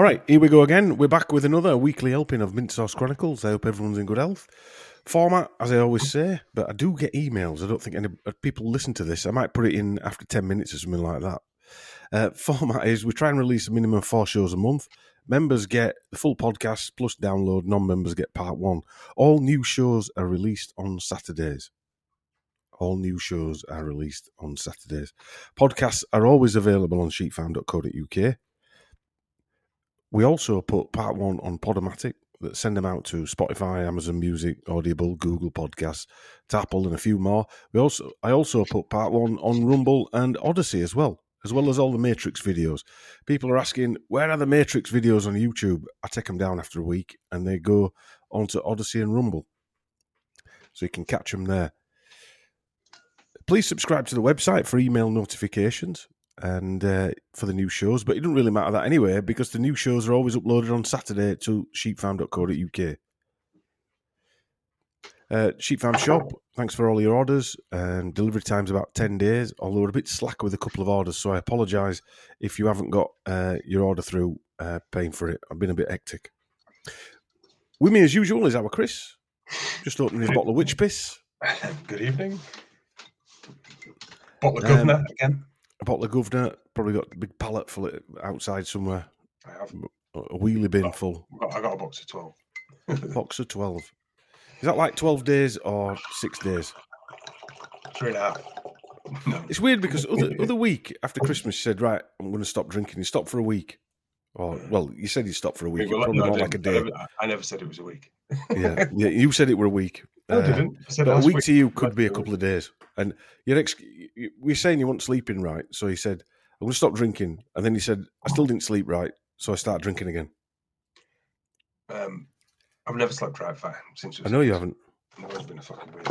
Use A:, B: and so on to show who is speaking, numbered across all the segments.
A: right, here we go again. We're back with another weekly helping of Mint Sauce Chronicles. I hope everyone's in good health. Format, as I always say, but I do get emails. I don't think any people listen to this. I might put it in after 10 minutes or something like that. Format is we try and release a minimum of 4 shows a month. Members get the full podcast plus download. Non-members get part 1. All new shows are released on Saturdays. Podcasts are always available on sheepfarm.co.uk. We also put part 1 on Podomatic, that send them out to Spotify, Amazon Music, Audible, Google Podcasts, Apple, and a few more. I also put part 1 on Rumble and Odyssey as well as all the Matrix videos. People are asking, where are the Matrix videos on YouTube? I take them down after a week, and they go onto Odyssey and Rumble. So you can catch them there. Please subscribe to the website for email notifications and for the new shows, but it doesn't really matter that anyway, because the new shows are always uploaded on Saturday to sheepfarm.co.uk. Sheep Farm Shop, thanks for all your orders, and delivery time's about 10 days, although we're a bit slack with a couple of orders, so I apologise if you haven't got your order through paying for it. I've been a bit hectic. With me as usual is our Chris, just opening his bottle of witch piss.
B: Good evening. Bottle of Governor again.
A: A bottle of Governor, probably got a big pallet full outside somewhere.
B: I have.
A: A wheelie bin full.
B: I got a box of 12.
A: Box of 12. Is that like 12 days or 6 days?
B: 3.5. No.
A: It's weird because other week after Christmas you said, right, I'm going to stop drinking. You stopped for a week. Or, well, you said you stopped for a week. Probably more like a day.
B: I never said it was a week.
A: yeah, you said it were a week.
B: No, I didn't. I said
A: but a week to you could be a couple of days. And we're saying you weren't sleeping right. So he said, I'm going to stop drinking. And then he said, I still didn't sleep right. So I started drinking again.
B: I've never slept right fine since.
A: I know you haven't.
B: I've always been a fucking weird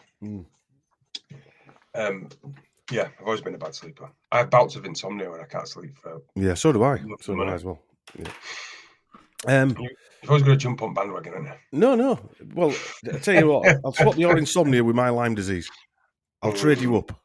B: sleeper. Yeah, I've always been a bad sleeper. I have bouts of insomnia when I can't sleep.
A: Yeah, so do I. So do I as well. Yeah.
B: You've always got to jump on bandwagon, haven't you?
A: No. Well, I tell you what, I'll swap your insomnia with my Lyme disease. I'll trade you up.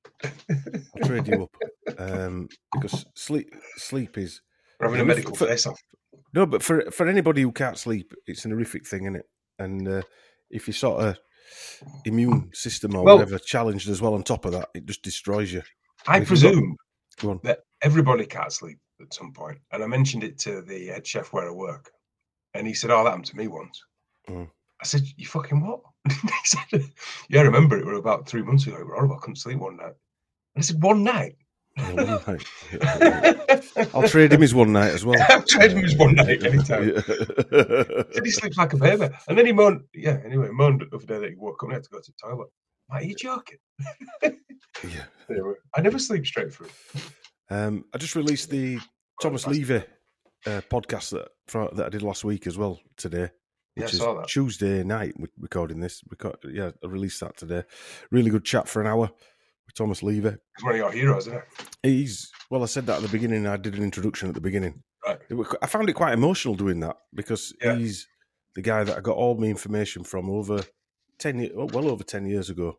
A: Because sleep is.
B: We're having a medical face-off.
A: No, but for anybody who can't sleep, it's an horrific thing, isn't it? And if your sort of immune system or whatever challenged as well on top of that, it just destroys you.
B: I presume that everybody can't sleep at some point. And I mentioned it to the head chef where I work. And he said, that happened to me once. I said, you fucking what? He said, yeah, I remember it. We were about 3 months ago. We were horrible. I couldn't sleep one night. And I said, one night?
A: Yeah, 1 night. I'll trade him his one night as well.
B: I'll trade him his one night anytime. Said he sleeps like a baby. And then he moaned the other day that he woke up and had to go to the toilet. Are you joking?
A: Yeah.
B: Anyway, I never sleep straight through.
A: I just released the Thomas Levy podcast that I did last week as well today, which is Tuesday night. We're recording this. I released that today. Really good chat for an hour with Thomas Levy.
B: He's one of your heroes, isn't
A: he? I said that at the beginning. I did an introduction at the beginning.
B: Right.
A: I found it quite emotional doing that because he's the guy that I got all my information from well over 10 years ago.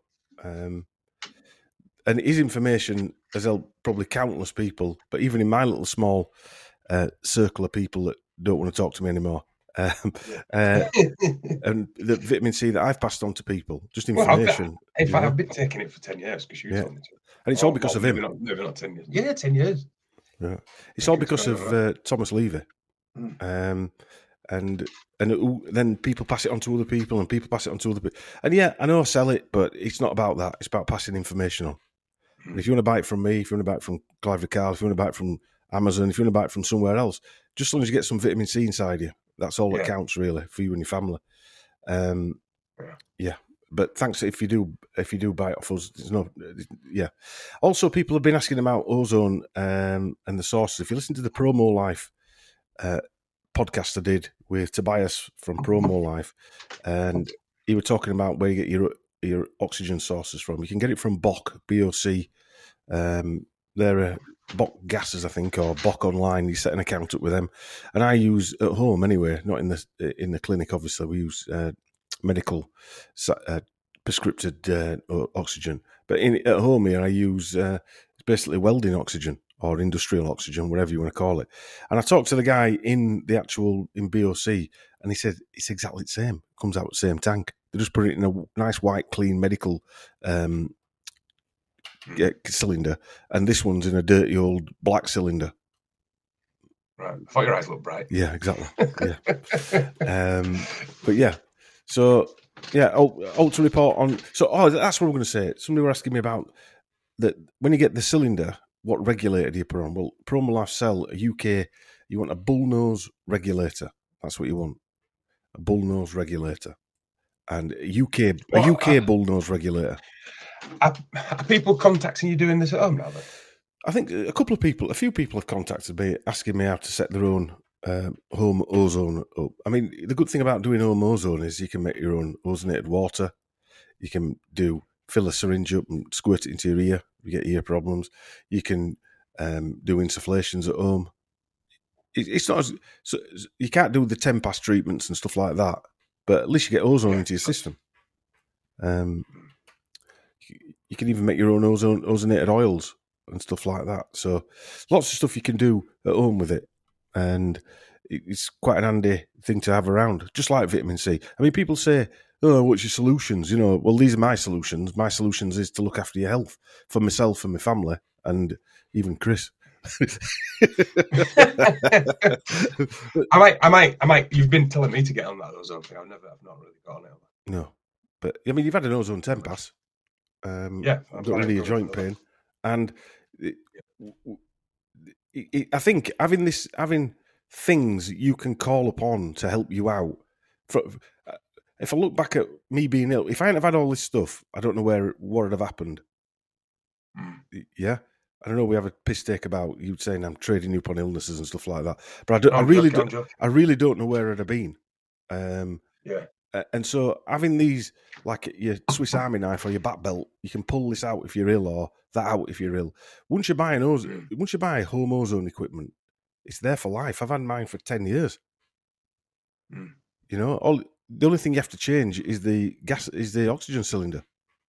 A: And his information has helped probably countless people, but even in my little small circle of people that don't want to talk to me anymore. And the vitamin C that I've passed on to people, just information.
B: I've been taking it for 10 years because you told me to.
A: And it's all because of him.
B: Maybe not 10 years. Yeah, 10 years.
A: Yeah. It's all because of Thomas Levy. And then people pass it on to other people and people pass it on to other people. And yeah, I know I sell it, but it's not about that. It's about passing information on. And if you want to buy it from me, if you want to buy it from Clive the Carl, if you want to buy it from Amazon, if you want to buy it from somewhere else, just as long as you get some vitamin C inside you, that's all that counts really for you and your family. But thanks if you do buy it off us. Also, people have been asking about ozone and the sources. If you listen to the Promo Life podcast I did with Tobias from Promo Life, and he was talking about where you get your oxygen sources from. You can get it from Bock, BOC. They're Bock Gases, I think, or Bock Online. You set an account up with them, and I use at home anyway, not in the clinic. Obviously, we use medical prescripted oxygen, but at home here I use it's basically welding oxygen, or industrial oxygen, whatever you want to call it. And I talked to the guy in BOC, and he said it's exactly the same. It comes out the same tank. They just put it in a nice white, clean medical cylinder, and this one's in a dirty old black cylinder.
B: Right. I thought your eyes looked bright.
A: Yeah, exactly. Yeah. But yeah, so yeah, to report on. So that's what I'm going to say. Somebody were asking me about that. When you get the cylinder, what regulator do you put on? Well, Proma Life sell a UK. You want a bullnose regulator. That's what you want. A bullnose regulator, and a UK bullnose regulator.
B: Are people contacting you doing this at home now, then?
A: I think a few people have contacted me asking me how to set their own home ozone up. I mean, the good thing about doing home ozone is you can make your own ozonated water. You can fill a syringe up and squirt it into your ear. You get ear problems. You can do insufflations at home. It's not so you can't do the TEMPAS treatments and stuff like that, but at least you get ozone into your system. You can even make your own ozonated oils and stuff like that. So lots of stuff you can do at home with it, and it's quite an handy thing to have around, just like vitamin C. I mean, people say, oh, what's your solutions? Well, these are my solutions. My solutions is to look after your health for myself and my family, and even Chris.
B: I might. You've been telling me to get on that ozone thing. I've not really got on it.
A: No, but I mean, you've had an ozone TEMPAS.
B: Yeah,
A: don't really a joint pain, and I think having things you can call upon to help you out. If I look back at me being ill, if I hadn't have had all this stuff, I don't know what would have happened. Yeah, I don't know. We have a piss take about you saying I'm trading you upon illnesses and stuff like that, but I really don't know where I'd have been.
B: Yeah.
A: And so having these, like your Swiss Army knife or your back belt, you can pull this out if you're ill, or that out if you're ill. Once you buy home ozone equipment, it's there for life. I've had mine for 10 years. The only thing you have to change is the oxygen cylinder.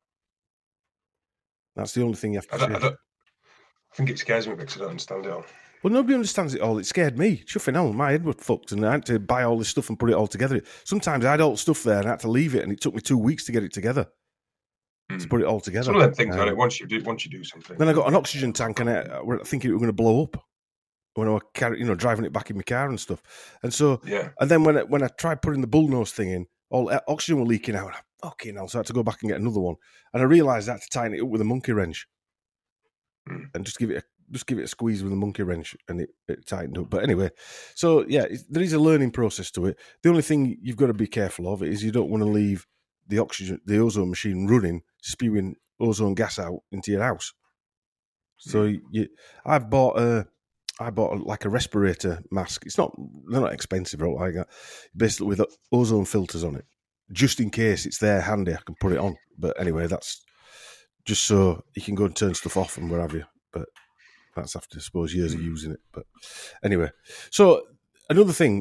A: That's the only thing you have to change.
B: I think it scares me because I don't understand it all.
A: Well, nobody understands it all. It scared me. Chuffing hell, my head was fucked, and I had to buy all this stuff and put it all together. Sometimes I had all the stuff there and I had to leave it, and it took me 2 weeks to get it together. To put it all together.
B: Some of them things on it. Once you do something.
A: Then I got an oxygen tank, and I thinking it was going to blow up when I was driving it back in my car and stuff. And so, and then when I tried putting the bullnose thing in, all oxygen was leaking out. Okay, now so I had to go back and get another one, and I realised I had to tighten it up with a monkey wrench, and just give it a squeeze with a monkey wrench, and it tightened up. But anyway, so yeah, there is a learning process to it. The only thing you've got to be careful of is you don't want to leave the ozone machine running, spewing ozone gas out into your house. So I bought like a respirator mask. They're not expensive or like that. Basically with ozone filters on it, just in case it's there handy, I can put it on. But anyway, that's just so you can go and turn stuff off and wherever you. But that's after, I suppose, years of using it. But anyway, so another thing,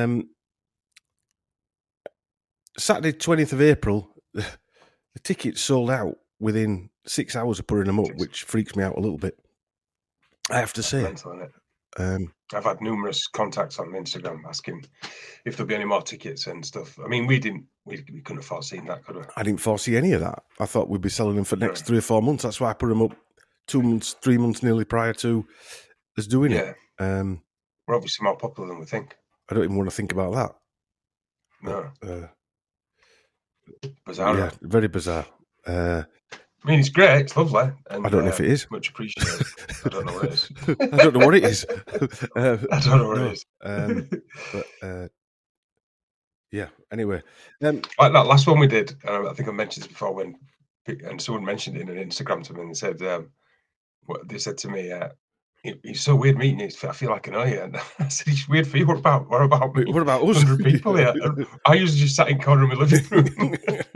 A: Saturday 20th of April, the tickets sold out within 6 hours of putting them up, which freaks me out a little bit, I have to say.
B: I've had numerous contacts on Instagram asking if there'll be any more tickets and stuff. I mean, we couldn't have foreseen that, could we? I
A: didn't foresee any of that. I thought we'd be selling them for the next 3 or 4 months. That's why I put them up 2 months, 3 months nearly prior to us doing it.
B: We're obviously more popular than we think.
A: I don't even want to think about that.
B: No. Bizarre.
A: Yeah, very bizarre.
B: I mean, it's great. It's lovely. And,
A: I don't know if it is.
B: Much appreciated. I don't know what it is.
A: I don't know what it is.
B: I don't know what it is.
A: But yeah, anyway.
B: Like that last one we did, I think I mentioned this before, and someone mentioned it in an Instagram to me, and they said, to me, it's so weird meeting you. I feel like I know you. And I said, it's weird for you. What about me?
A: What about us?
B: 100 people here. I usually just sat in corner of my living room.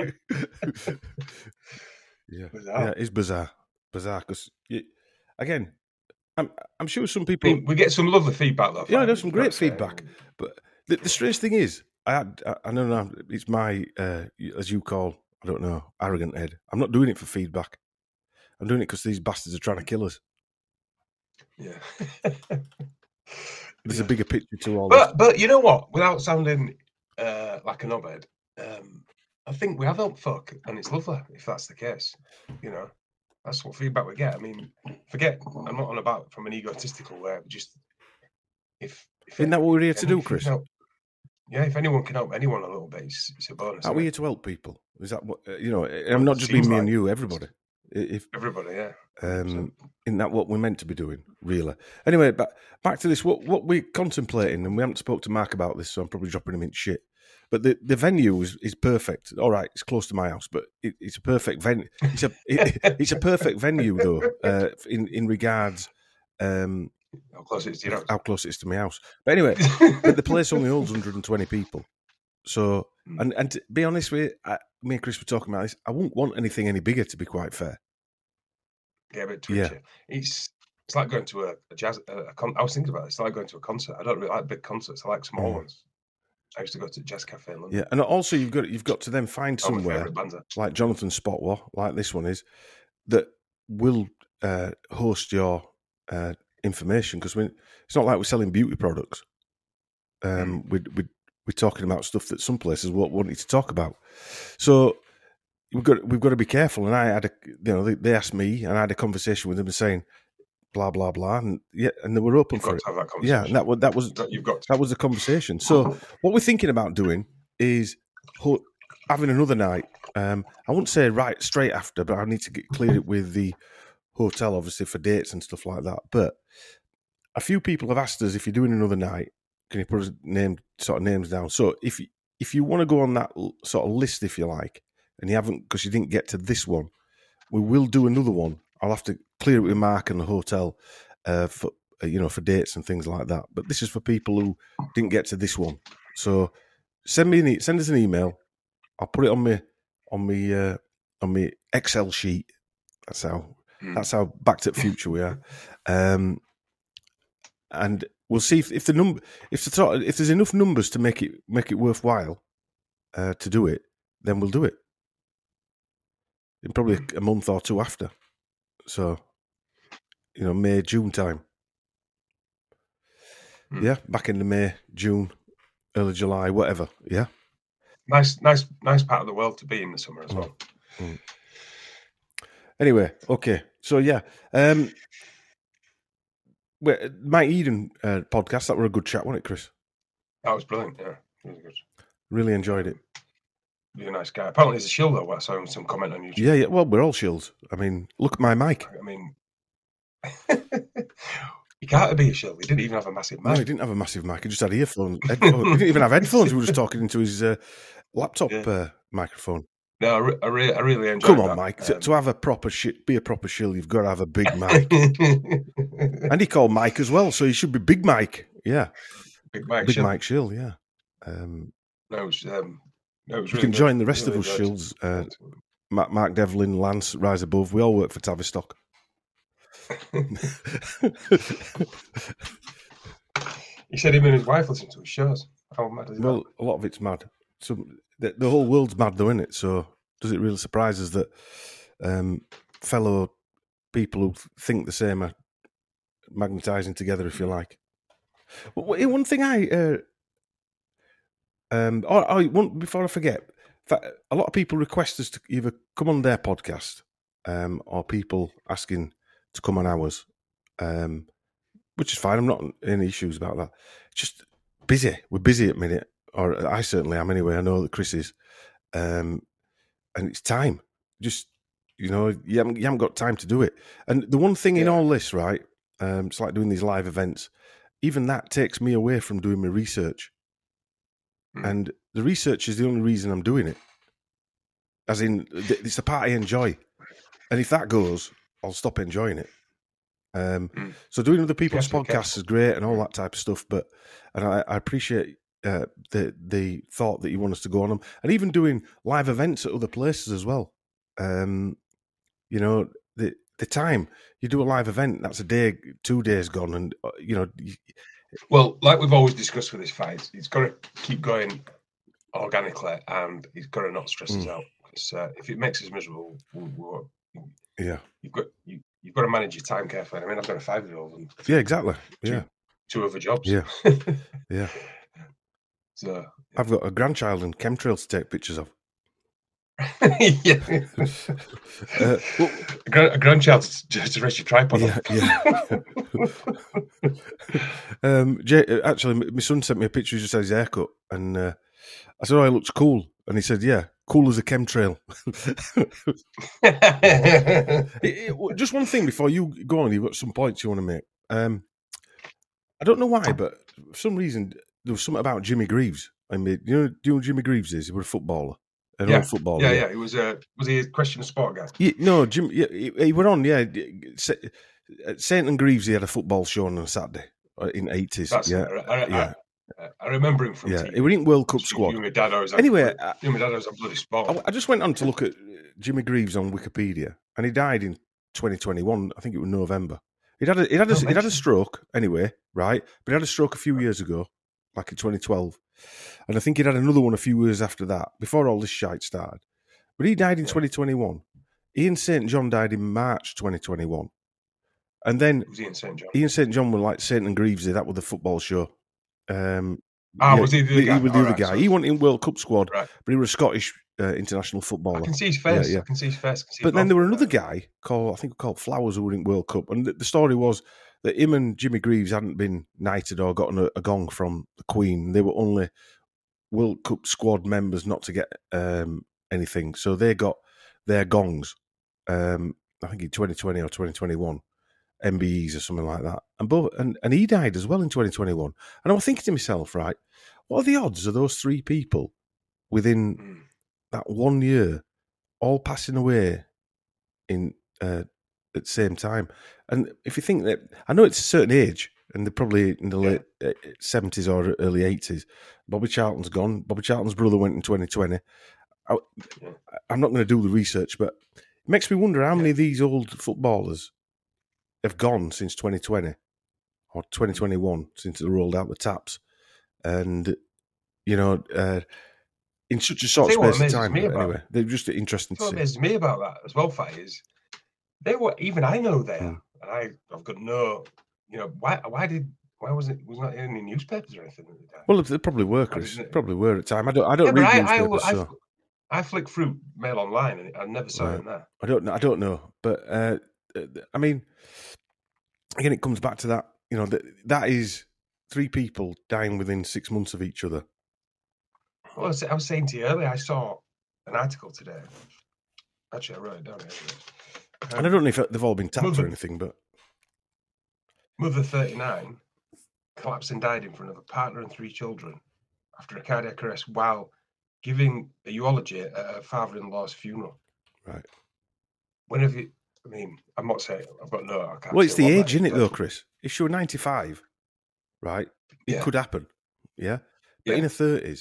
A: Yeah, it's bizarre because again, I'm sure some people
B: we get some lovely feedback though.
A: Yeah, there's some great feedback. But the strange thing is, I don't know, it's my as you call, I don't know, arrogant head. I'm not doing it for feedback. I'm doing it because these bastards are trying to kill us.
B: Yeah.
A: There's a bigger picture to all
B: this. But you know what? Without sounding like a knobhead, I think we have helped fuck, and it's lovely if that's the case. You know, that's what feedback we get. I mean, forget, I'm not on about from an egotistical way, but just if
A: isn't that what we're here to do, Chris?
B: Yeah, if anyone can help anyone a little bit, it's a bonus.
A: Are we here to help people? Is that what I'm not just being me and you, everybody.
B: Everybody, yeah.
A: Isn't that what we're meant to be doing, really? Anyway, back to this. What we're contemplating, and we haven't spoke to Mark about this, so I'm probably dropping him in shit. But the venue is perfect. All right, it's close to my house, but it's a perfect venue. It's a perfect venue, though, in regards.
B: How close it is to your house?
A: How close it is to my house. But anyway, the place only holds 120 people. So, and to be honest with you, me and Chris were talking about this. I wouldn't want anything any bigger, to be quite fair.
B: Yeah, but twitchy. It's like going to a jazz. I was thinking about it. It's like going to a concert. I don't really like big concerts. I like small ones. I used to go to Jazz Cafe in London.
A: Yeah, and also you've got to then find somewhere like Jonathan Spotwar, like this one is, that will host your information, because it's not like we're selling beauty products. We're talking about stuff that some places won't want you to talk about. So we've got to be careful. And I had they asked me, and I had a conversation with them saying blah blah blah, and they were open for it. Yeah, and that was the conversation. So what we're thinking about doing is having another night. I wouldn't say right straight after, but I need to clear it with the hotel, obviously, for dates and stuff like that. But a few people have asked us, if you're doing another night, can you put us names down? So if you want to go on that sort of list, if you like, and you haven't, because you didn't get to this one, we will do another one. I'll have to clear it with Mark and the hotel for dates and things like that. But this is for people who didn't get to this one. So send us an email. I'll put it on my Excel sheet. That's how back to the future we are. And we'll see if there's enough numbers to make it worthwhile to do it, then we'll do it. In probably a month or two after. So, May, June time. Yeah, back in the May, June, early July, whatever. Yeah.
B: Nice part of the world to be in the summer as well.
A: Anyway, okay. So yeah. Mike Eden podcast, that were a good chat, wasn't it, Chris?
B: That was brilliant, yeah. Really good.
A: Really enjoyed it.
B: Really nice guy. Apparently he's a shill, though. I saw some comment on YouTube.
A: Yeah. Well, we're all shills. I mean, look at my mic.
B: I mean, he can't be a shill. He didn't even have a massive mic.
A: No, he didn't have a massive mic. He just had earphones. He didn't even have headphones. He was just talking into his laptop microphone.
B: No, I really enjoyed
A: Come on,
B: that.
A: Mike. To have a proper be a proper shill, you've got to have a big mic. And he called Mike as well, so he should be Big Mike. Yeah.
B: Big Mike
A: Shill, yeah.
B: It was really
A: you can join the rest of us shills. Mark Devlin, Lance, Rise Above. We all work for Tavistock.
B: He said him and his wife listen to his shows. How mad is that?
A: Well, a lot of it's mad. The whole world's mad, though, isn't it? So does it really surprise us that fellow people who think the same are magnetising together, if you like? One thing before I forget, a lot of people request us to either come on their podcast or people asking to come on ours, which is fine. I'm not any issues about that. Just busy. We're busy at the minute, or I certainly am anyway. I know that Chris is, and it's time. Just you haven't got time to do it. And the one thing in all this, right? It's like doing these live events. Even that takes me away from doing my research. And the research is the only reason I'm doing it. As in, it's the part I enjoy. And if that goes, I'll stop enjoying it. So doing other people's podcasts is great and all that type of stuff. And I appreciate the thought that you want us to go on them. And even doing live events at other places as well. The time you do a live event, that's a day, 2 days gone. And,
B: well, like we've always discussed with this fight, it's got to keep going organically, and it's got to not stress us out. Because if it makes us miserable, you've you've got to manage your time carefully. I mean, I've got a 5-year-old. And
A: yeah, exactly. Yeah.
B: Two other jobs.
A: Yeah. Yeah.
B: So yeah.
A: I've got a grandchild and chemtrails to take pictures of.
B: Yeah. A grandchild to rest your tripod on.
A: Actually, my son sent me a picture. He just had his haircut, and I said, "Oh, it looks cool." And he said, "Yeah, cool as a chemtrail." Just one thing before you go on, you've got some points you want to make. I don't know why, but for some reason there was something about Jimmy Greaves. I mean, do you know who Jimmy Greaves is? He was a footballer. Old footballer.
B: Yeah. He was he a question of sport guy?
A: Yeah, no, Jim. Yeah, he went on. Yeah, Saint and Greaves. He had a football show on a Saturday in the 80s.
B: That's I remember him from TV.
A: He was in World Cup squad.
B: Anyway, my dad was a bloody sport.
A: I just went on to look at Jimmy Greaves on Wikipedia, and he died in 2021. I think it was November. He'd had a stroke anyway, right? But he had a stroke a few years ago, like in 2012. And I think he'd had another one a few years after that, before all this shite started. But he died in 2021. Ian St. John died in March 2021. And then Ian St. John was like St. and Greaves, that was the football show.
B: Was he the guy?
A: He was the other guy. So he went in World Cup squad, but he was a Scottish international footballer.
B: I can see his face. Yeah. I can see his face.
A: But then there were another guy called Flowers who were in World Cup, and the story was that him and Jimmy Greaves hadn't been knighted or gotten a gong from the Queen. They were only World Cup squad members not to get anything, so they got their gongs. I think in 2020 or 2021, MBEs or something like that, and he died as well in 2021. And I was thinking to myself, right, what are the odds of those three people within that 1 year all passing away in at the same time? And if you think that, I know it's a certain age, and they're probably in the late 70s or early 80s. Bobby Charlton's gone. Bobby Charlton's brother went in 2020. I'm not going to do the research, but it makes me wonder how many of these old footballers have gone since 2020 or 2021, since they rolled out the taps. And, in such a short space of time. Anyway, they're just interesting to see.
B: What amazes me about that as well, Fatty, is even I know they are. And I've got no, why wasn't not in any newspapers or anything at the time?
A: Well, they probably were, Chris. Probably were at the time. I don't read newspapers.
B: I flicked through Mail Online and I never saw it there.
A: I don't know. But, I mean, again, it comes back to that, that is three people dying within 6 months of each other.
B: Well, I was saying to you earlier, I saw an article today. Actually, I wrote it down here.
A: And I don't know if they've all been tapped or anything, but...
B: Mother 39 collapsed and died in front of a partner and 3 children after a cardiac arrest while giving a eulogy at her father-in-law's funeral.
A: Right.
B: I'm not saying, I've got no... I can't
A: well, it's the age, isn't it, though, Chris? If she were 95, right, it could happen, yeah? But in her 30s...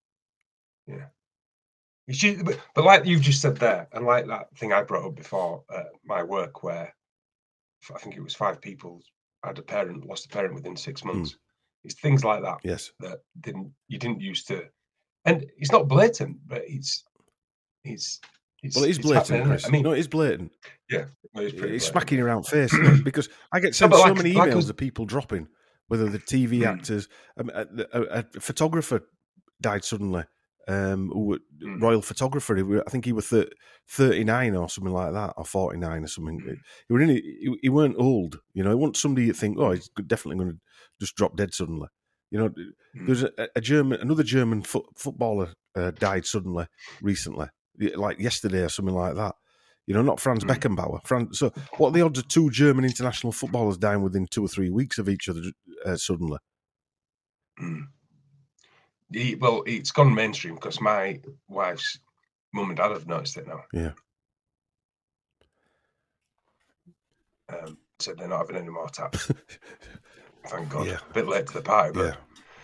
B: Yeah. But like you've just said there, and like that thing I brought up before my work, where I think it was 5 people lost a parent within 6 months. It's things like that.
A: Yes.
B: That you didn't used to, and it's not blatant, but it's
A: well, it is blatant, Chris. No, it is blatant.
B: Yeah,
A: it's smacking you around face, isn't it? Because I get sent so many emails of people dropping, whether the TV actors, a photographer died suddenly. Royal photographer. I think he was 39 or something like that, or 49 or something. He weren't old, He wasn't somebody you think, oh, he's definitely going to just drop dead suddenly. There's another German footballer died suddenly recently, like yesterday or something like that. Not Franz Beckenbauer. So, what are the odds of 2 German international footballers dying within 2 or 3 weeks of each other suddenly?
B: Well, it's gone mainstream because my wife's mum and dad have noticed it now.
A: Yeah.
B: So they're not having any more taps. Thank God. Yeah. A bit late to the party, but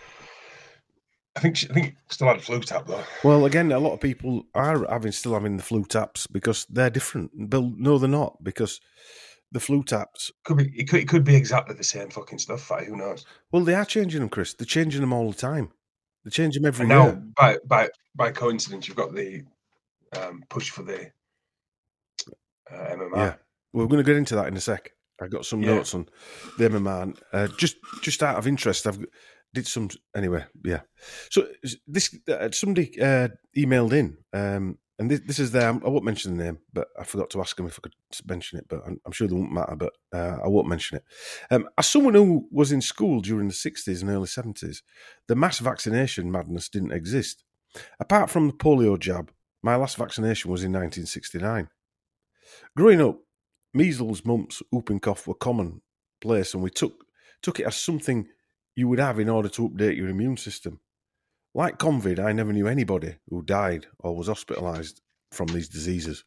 B: I think still had a flu tap though.
A: Well, again, a lot of people are still having the flu taps because they're different. But no, they're not, because the flu taps
B: it could be exactly the same fucking stuff. Who knows?
A: Well, they are changing them, Chris. They're changing them all the time. They change them every
B: year.
A: Now,
B: by coincidence, you've got the push for the MMR.
A: We're going to get into that in a sec. I got some notes on the MMR. Just out of interest, I've did some anyway. Yeah. So this somebody emailed in, and this is there. I won't mention the name, but I forgot to ask them if I could mention it. But I'm sure they won't matter. But I won't mention it. As someone who was in school during the 60s and early 70s, the mass vaccination madness didn't exist. Apart from the polio jab, my last vaccination was in 1969. Growing up, measles, mumps, whooping cough were commonplace, and we took it as something you would have in order to update your immune system. Like COVID, I never knew anybody who died or was hospitalised from these diseases.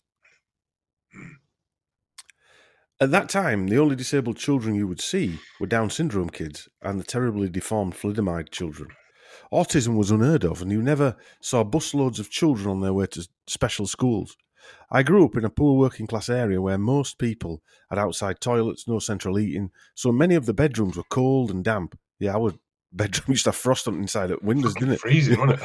A: At that time, the only disabled children you would see were Down syndrome kids and the terribly deformed thalidomide children. Autism was unheard of, and you never saw busloads of children on their way to special schools. I grew up in a poor working class area where most people had outside toilets, no central heating, so many of the bedrooms were cold and damp. Yeah, our bedroom used to have frost on the inside at windows, didn't it?
B: Freezing, wasn't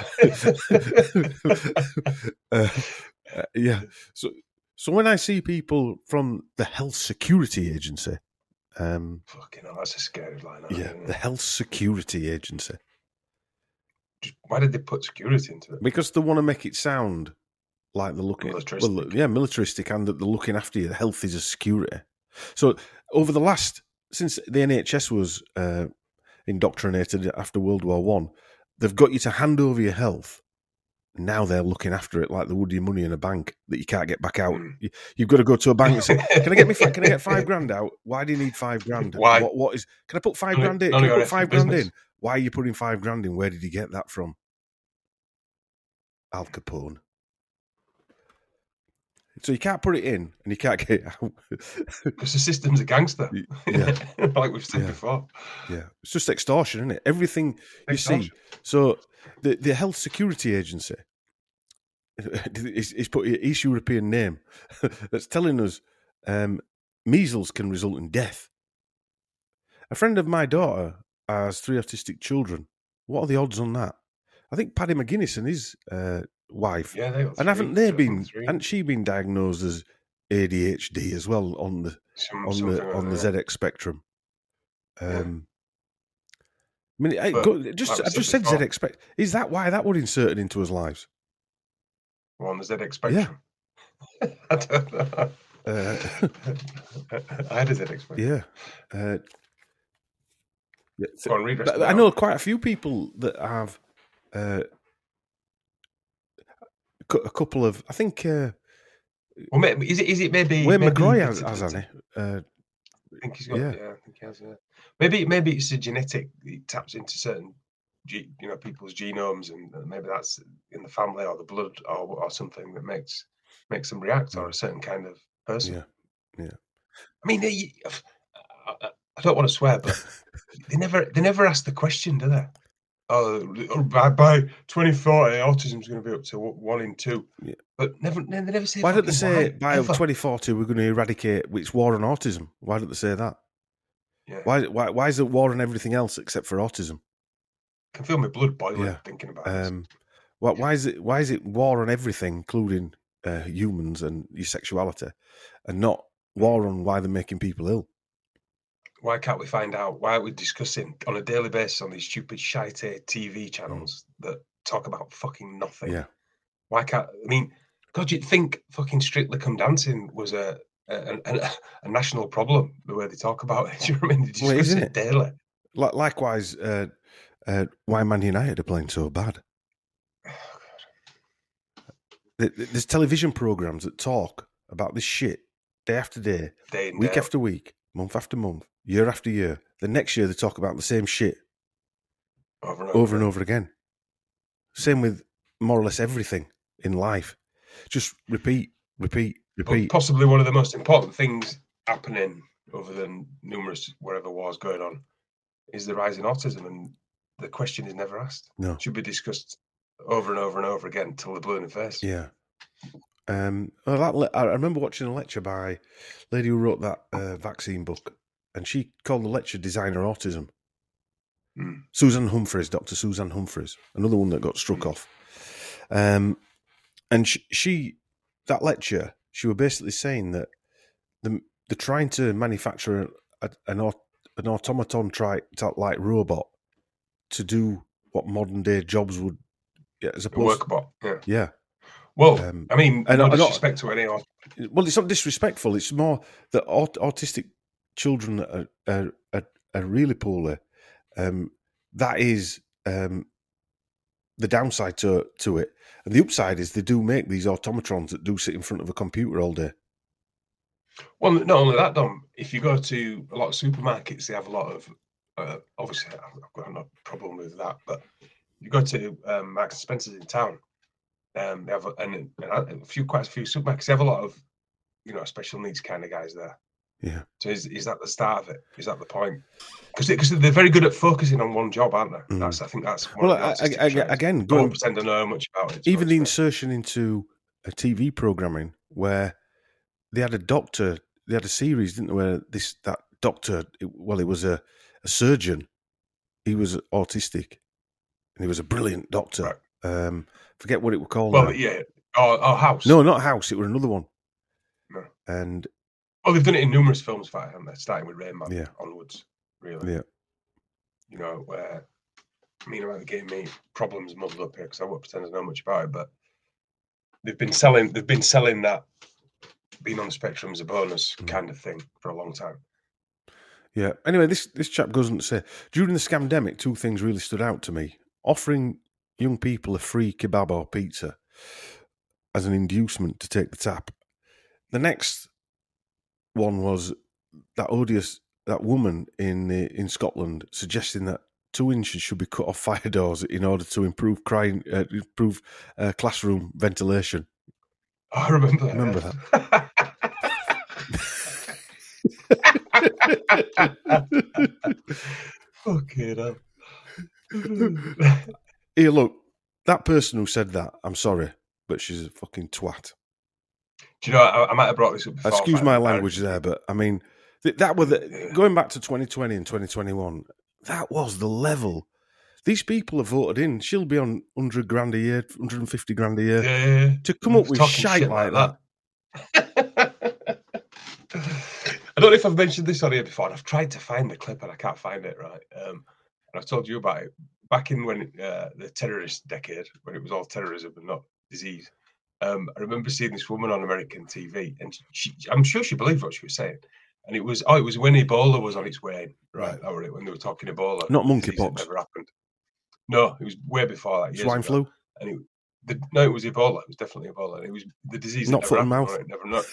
A: it? Yeah. So when I see people from the Health Security Agency,
B: fucking hell, that's a scary line.
A: Yeah, the Health Security Agency.
B: Why did they put security into it?
A: Because they want to make it sound like they're looking
B: militaristic.
A: Militaristic, and that they're looking after you. The health is a security. So since the NHS was indoctrinated after World War I, they've got you to hand over your health. Now they're looking after it like they would your money in a bank that you can't get back out. You've got to go to a bank and say, "Can I get $5,000 out? Why do you need $5,000?
B: Why?
A: What is? Can I put $5,000 in? Can I put $5,000 in? Why are you putting $5,000 in? Where did you get that from?" Al Capone. So you can't put it in and you can't get it out.
B: Because the system's a gangster.
A: Yeah.
B: Like we've said before.
A: Yeah. It's just extortion, isn't it? Everything you see. So the Health Security Agency is put an East European name that's telling us measles can result in death. A friend of my daughter has 3 autistic children. What are the odds on that? I think Paddy McGuinness and his wife, and hadn't she been diagnosed as ADHD as well on the ZX spectrum? I mean, I just said ZX spectrum. Is that why that would inserted into his lives?
B: Well, on the ZX spectrum. Yeah. I don't know. I had a ZX spectrum.
A: Yeah. I know quite a few people that have a couple of. I think.
B: Well, is it maybe
A: Wayne McCroy has Annie?
B: I think he's got. Yeah, I think he has. Maybe it's a genetic. It taps into certain, people's genomes, and maybe that's in the family or the blood or something that makes them react, or a certain kind of person.
A: Yeah.
B: I mean, I don't want to swear, but they never ask the question, do they? Oh, by 2040, autism's going to be up to 1 in 2. Yeah. But they never say.
A: Why don't they say by 2040 we're going to eradicate? It's war on autism. Why don't they say that?
B: Yeah.
A: Why is it war on everything else except for autism?
B: I can feel my blood boiling thinking about it.
A: Why is it war on everything, including humans and your sexuality, and not war on why they're making people ill?
B: Why can't we find out? Why are we discussing on a daily basis on these stupid shite TV channels that talk about fucking nothing?
A: Yeah.
B: Why can't? I mean, God, you'd think fucking Strictly Come Dancing was a national problem the way they talk about it. Do you know what I mean? They discuss it daily.
A: Likewise, why Man United are playing so bad.
B: Oh, God.
A: There's television programs that talk about this shit day after day, week after week, month after month, year after year. The next year they talk about the same shit over and over again. Same with more or less everything in life. Just repeat.
B: But possibly one of the most important things happening, other than numerous whatever wars going on, is the rise in autism, and the question is never asked.
A: No,
B: it should be discussed over and over and over again until they're blue in the face.
A: Yeah. I remember watching a lecture by a lady who wrote that vaccine book, and she called the lecture "Designer Autism." Suzanne Humphreys, Dr. Suzanne Humphreys, another one that got struck off. And she that lecture, she was basically saying that they're trying to manufacture an automaton like robot to do what modern day jobs would, as opposed
B: a workbot.
A: Yeah.
B: Well, I mean, no disrespect to anyone.
A: Well, it's not disrespectful. It's more that autistic children are really poorly. That is the downside to it. And the upside is they do make these automatons that do sit in front of a computer all day.
B: Well, not only that, Dom, if you go to a lot of supermarkets, they have a lot of, obviously, I've got no problem with that, but you go to Marks and Spencer's in town, they have quite a few supermarkets, they have a lot of, special needs kind of guys there.
A: Yeah.
B: So is that the start of it? Is that the point? Because they're very good at focusing on one job, aren't they? I think that's one of the
A: again,
B: don't pretend to know much about it.
A: Even the insertion into a TV programming where they had a doctor, they had a series, didn't they, where that doctor, it was a surgeon. He was autistic, and he was a brilliant doctor. Right. Forget what it was called.
B: Well, yeah. House.
A: No, not House. It was another one.
B: No.
A: And
B: they've done it in numerous films, haven't they? Starting with Rain Man onwards, really.
A: Yeah.
B: Where they're getting me problems muddled up here because I won't pretend to know much about it, but they've been selling that being on the spectrum as a bonus kind of thing for a long time.
A: Yeah. Anyway, this chap goes on to say, during the scamdemic, two things really stood out to me. Offering young people a free kebab or pizza as an inducement to take the tap. The next one was that woman in Scotland suggesting that 2 inches should be cut off fire doors in order to improve classroom ventilation.
B: I remember
A: that.
B: Fucking hell.
A: Here, look, that person who said that, I'm sorry, but she's a fucking twat.
B: Do you know, I might have brought this up before.
A: Excuse my language there, but I mean, that was going back to 2020 and 2021, that was the level. These people have voted in. She'll be on 100 grand a year, 150 grand a year.
B: Yeah.
A: To come up with shit like that.
B: I don't know if I've mentioned this on here before. I've tried to find the clip and I can't find it, right? And I've told you about it. Back in when the terrorist decade, when it was all terrorism and not disease, I remember seeing this woman on American TV, and I'm sure she believed what she was saying. And it was when Ebola was on its way, right? Or when they were talking Ebola.
A: Not monkeypox.
B: Never happened. No, it was way before that.
A: Swine flu?
B: And it was Ebola. It was definitely Ebola. And it was the disease.
A: Not foot and mouth.
B: Right? Never know.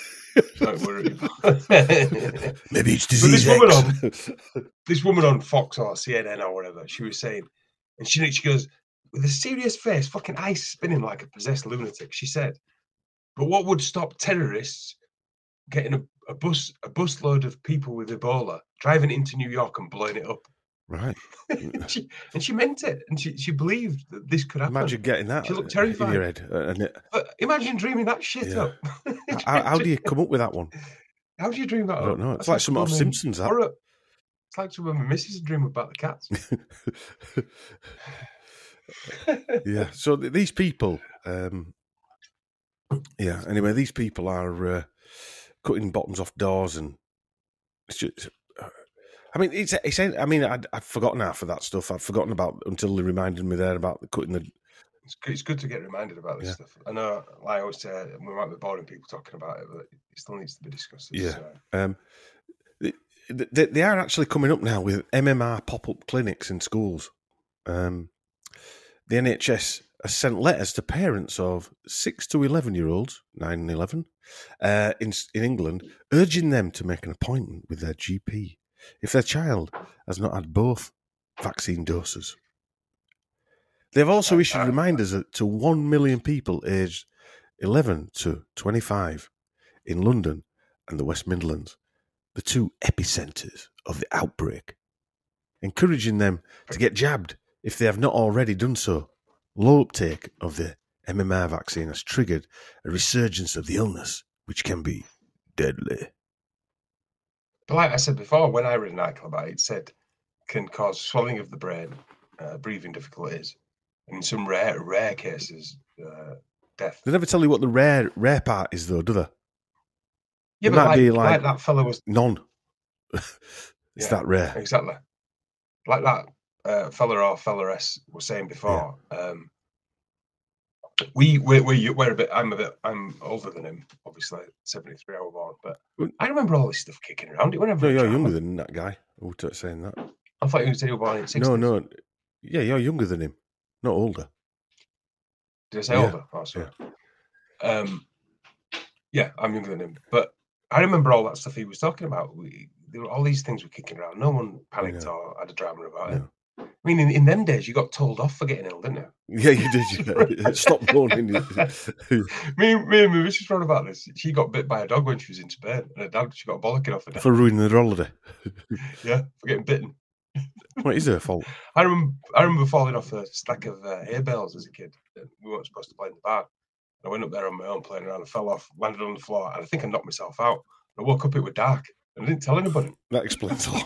A: Maybe it's disease.
B: This woman on Fox or CNN or whatever, she was saying, and she goes with a serious face, fucking eyes spinning like a possessed lunatic. She said, "But what would stop terrorists getting a busload of people with Ebola driving into New York and blowing it up?"
A: Right.
B: and she meant it, and she believed that this could happen.
A: Imagine getting that.
B: She looked terrified
A: in your head.
B: But imagine dreaming that shit up.
A: How do you come up with that one?
B: How do you dream that up?
A: I don't know. It's like some of Simpsons. That.
B: It's like some of my missus dream about the cats.
A: Yeah. So these people. Anyway, these people are cutting bottoms off doors, and it's just. I mean, it's. I mean, I've forgotten half of that stuff. I've forgotten about until they reminded me there about cutting the.
B: It's good to get reminded about this stuff. I know, like I always say, we might be boring people talking about it, but it still needs to be discussed.
A: Yeah. They are actually coming up now with MMR pop-up clinics in schools. The NHS has sent letters to parents of 6 to 11-year-olds, 9 and 11, in England, urging them to make an appointment with their GP if their child has not had both vaccine doses. They've also issued reminders to 1 million people aged 11 to 25 in London and the West Midlands, the two epicentres of the outbreak, encouraging them to get jabbed if they have not already done so. Low uptake of the MMR vaccine has triggered a resurgence of the illness, which can be deadly.
B: But like I said before, when I read an article about it, it said can cause swelling of the brain, breathing difficulties, and in some rare cases, death.
A: They never tell you what the rare part is, though, do they?
B: Yeah,
A: it
B: but
A: might be
B: like that fella was
A: none. It's that rare.
B: Exactly. Like that fella or felleress was saying before. We're a bit. I'm older than him, obviously. 73 I was born, but I remember all this stuff kicking around. It whenever.
A: No, you're younger than that guy. Who was saying that?
B: I thought you said you were born in 60s.
A: No. Yeah, you're younger than him, not older.
B: Did I say older? Oh, sorry. Yeah, I'm younger than him, but I remember all that stuff he was talking about. There were all these things were kicking around. No one panicked or had a drama about it. I mean, in them days, you got told off for getting ill, didn't you?
A: Yeah, you did. Stop moaning.
B: me and my missus wrote about this. She got bit by a dog when she was in Spain, and her dad, she got a bollocking off her dad.
A: For ruining their holiday.
B: Yeah, for getting bitten.
A: What is their fault?
B: I remember falling off a stack of hay bales as a kid. We weren't supposed to play in the barn. I went up there on my own playing around. I fell off, landed on the floor, and I think I knocked myself out. I woke up, it was dark, and I didn't tell anybody.
A: That explains a lot.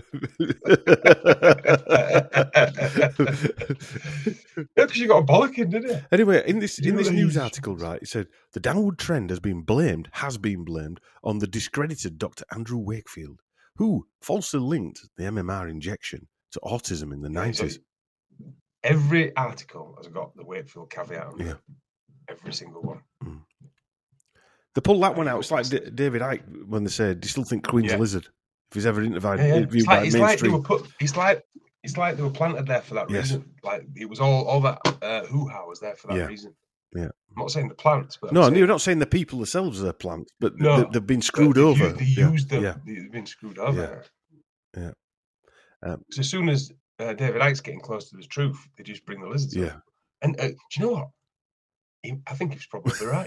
B: Yeah, because you got a bollocking, didn't you?
A: Anyway, in this news article, right, it said the downward trend has been blamed on the discredited Dr. Andrew Wakefield, who falsely linked the MMR injection to autism in the 90s.
B: Every article has got the Wakefield caveat on it. Every single one.
A: They pulled that one out. It's like David Icke when they said, "Do you still think Queen's a lizard?" If he's ever interviewed by mainstream,
B: it's like they were planted there for that reason. Like it was all that hoo-ha was there for that reason. Yeah, I'm not saying the plants, but
A: you're not saying the people themselves are plants, but they've been screwed over.
B: They used them. Yeah. They've been screwed over.
A: Yeah.
B: So as soon as David Icke's getting close to the truth, they just bring the lizards.
A: Yeah.
B: And do you know what? I think he's probably right.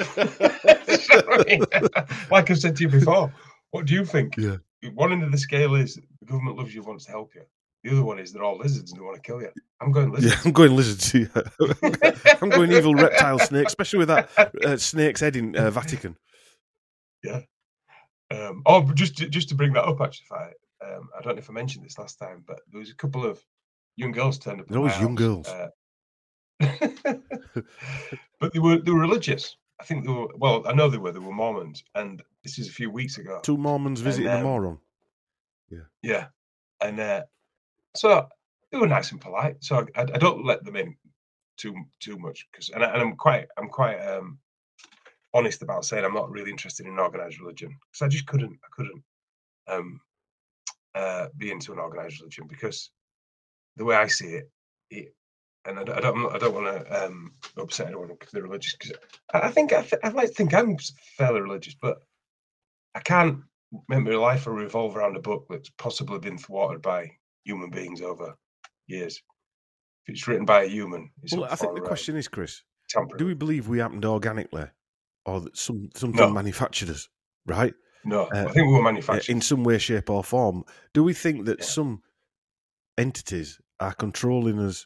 B: Like I've said to you before, what do you think?
A: Yeah.
B: One end of the scale is the government loves you, wants to help you. The other one is they're all lizards and they want to kill you. I'm going lizards.
A: Yeah, I'm going lizards. Yeah. I'm going evil reptile snake, especially with that snake's head in Vatican.
B: Yeah. Just to bring that up, actually, I don't know if I mentioned this last time, but there was a couple of young girls turned up.
A: There always young girls.
B: But they were religious. I think they were. Well, I know they were. They were Mormons, and this is a few weeks ago.
A: 2 Mormons visiting a moron.
B: Yeah, and so they were nice and polite. So I don't let them in too much because, and I'm quite honest about saying I'm not really interested in organised religion because I just couldn't be into an organised religion because the way I see it. And I don't want to upset anyone because they're religious. Because I like to think I'm fairly religious, but I can't make my life revolve around a book that's possibly been thwarted by human beings over years. If it's written by a human,
A: I think the question is, Chris,
B: tampering.
A: Do we believe we happened organically, or that something manufactured us? Right?
B: No, I think we were manufactured
A: in some way, shape, or form. Do we think that some entities are controlling us?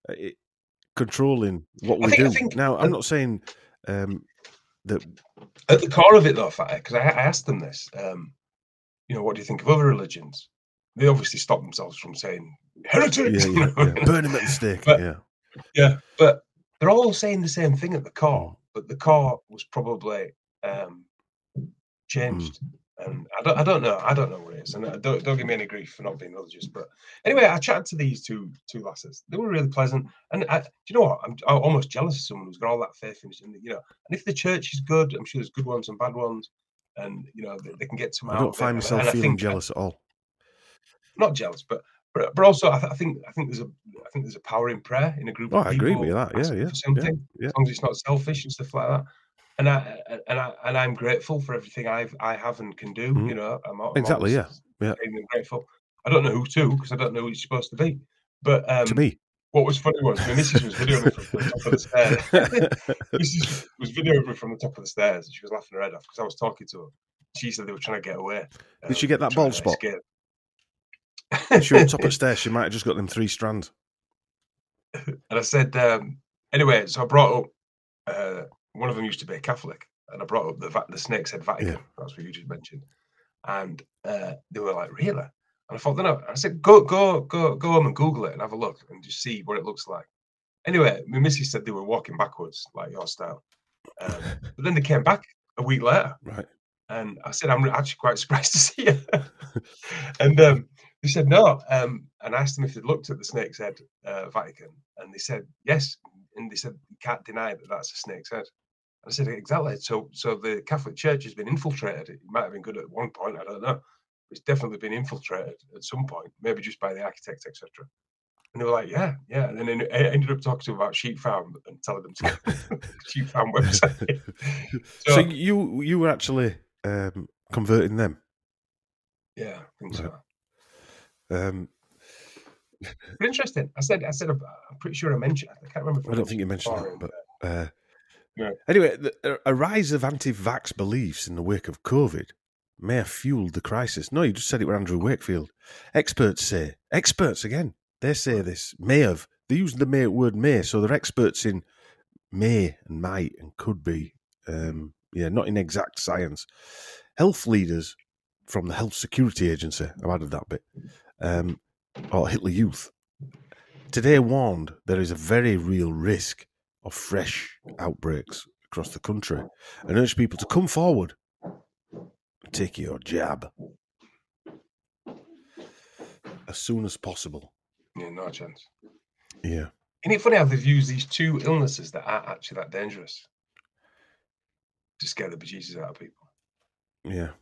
A: Controlling what we do. Now, I'm not saying that
B: at the core of it, though, because I asked them this. What do you think of other religions? They obviously stopped themselves from saying heretics.
A: Burn them at the stake.
B: But they're all saying the same thing at the core. But the core was probably changed. And I don't know what it is, and don't give me any grief for not being religious. But anyway, I chatted to these two lasses. They were really pleasant, and do you know what? I'm almost jealous of someone who's got all that faith in And if the church is good, I'm sure there's good ones and bad ones, and they can get some.
A: I don't find myself feeling jealous at all.
B: Not jealous, but also I think there's a power in prayer in a group. Of
A: I agree with that. Yeah.
B: For something, as long as it's not selfish and stuff like that. And I'm grateful for everything I have and can do. I'm
A: exactly. I'm
B: grateful. I don't know who to because I don't know who it's supposed to be. But
A: to me,
B: what was funny was my missus was videoing me from the top of the stairs. Missus was videoing me from the top of the stairs, and she was laughing her head off because I was talking to her. She said they were trying to get away.
A: Did she get that bald spot? She was on top of the stairs. She might have just got them 3 strands.
B: And I said, anyway, so I brought up. One of them used to be a Catholic, and I brought up the Snake's Head Vatican. Yeah. That's what you just mentioned, and they were like, "Really?" And I thought, "No." I said, "Go home and Google it and have a look and just see what it looks like." Anyway, my missus said they were walking backwards, like your style, but then they came back a week later,
A: right?
B: And I said, I'm actually quite surprised to see you. And he said, no. And I asked them if they'd looked at the snake's head, Vatican, and they said, yes. And they said, you can't deny that that's a snake's head. I said, exactly. So the Catholic Church has been infiltrated. It might have been good at one point, I don't know. It's definitely been infiltrated at some point, maybe just by the architect, etc. And they were like, yeah. And then I ended up talking to them about Sheep Farm and telling them to get the Sheep Farm website.
A: So you were actually converting them?
B: Yeah, I think so. But interesting. I said, I'm pretty sure I mentioned. I can't remember.
A: I don't think you mentioned that, but yeah. Anyway, a rise of anti-vax beliefs in the wake of COVID may have fueled the crisis. No, you just said it with Andrew Wakefield. Experts again. They say this may have. They use the word may, so they're experts in may and might and could be. Not in exact science. Health leaders from the Health Security Agency, I've added that bit, or Hitler Youth, today warned there is a very real risk of fresh outbreaks across the country and urged people to come forward and take your jab as soon as possible.
B: Yeah, no chance.
A: Yeah.
B: Isn't it funny how they've used these two illnesses that aren't actually that dangerous to scare the bejesus out of people?
A: Yeah.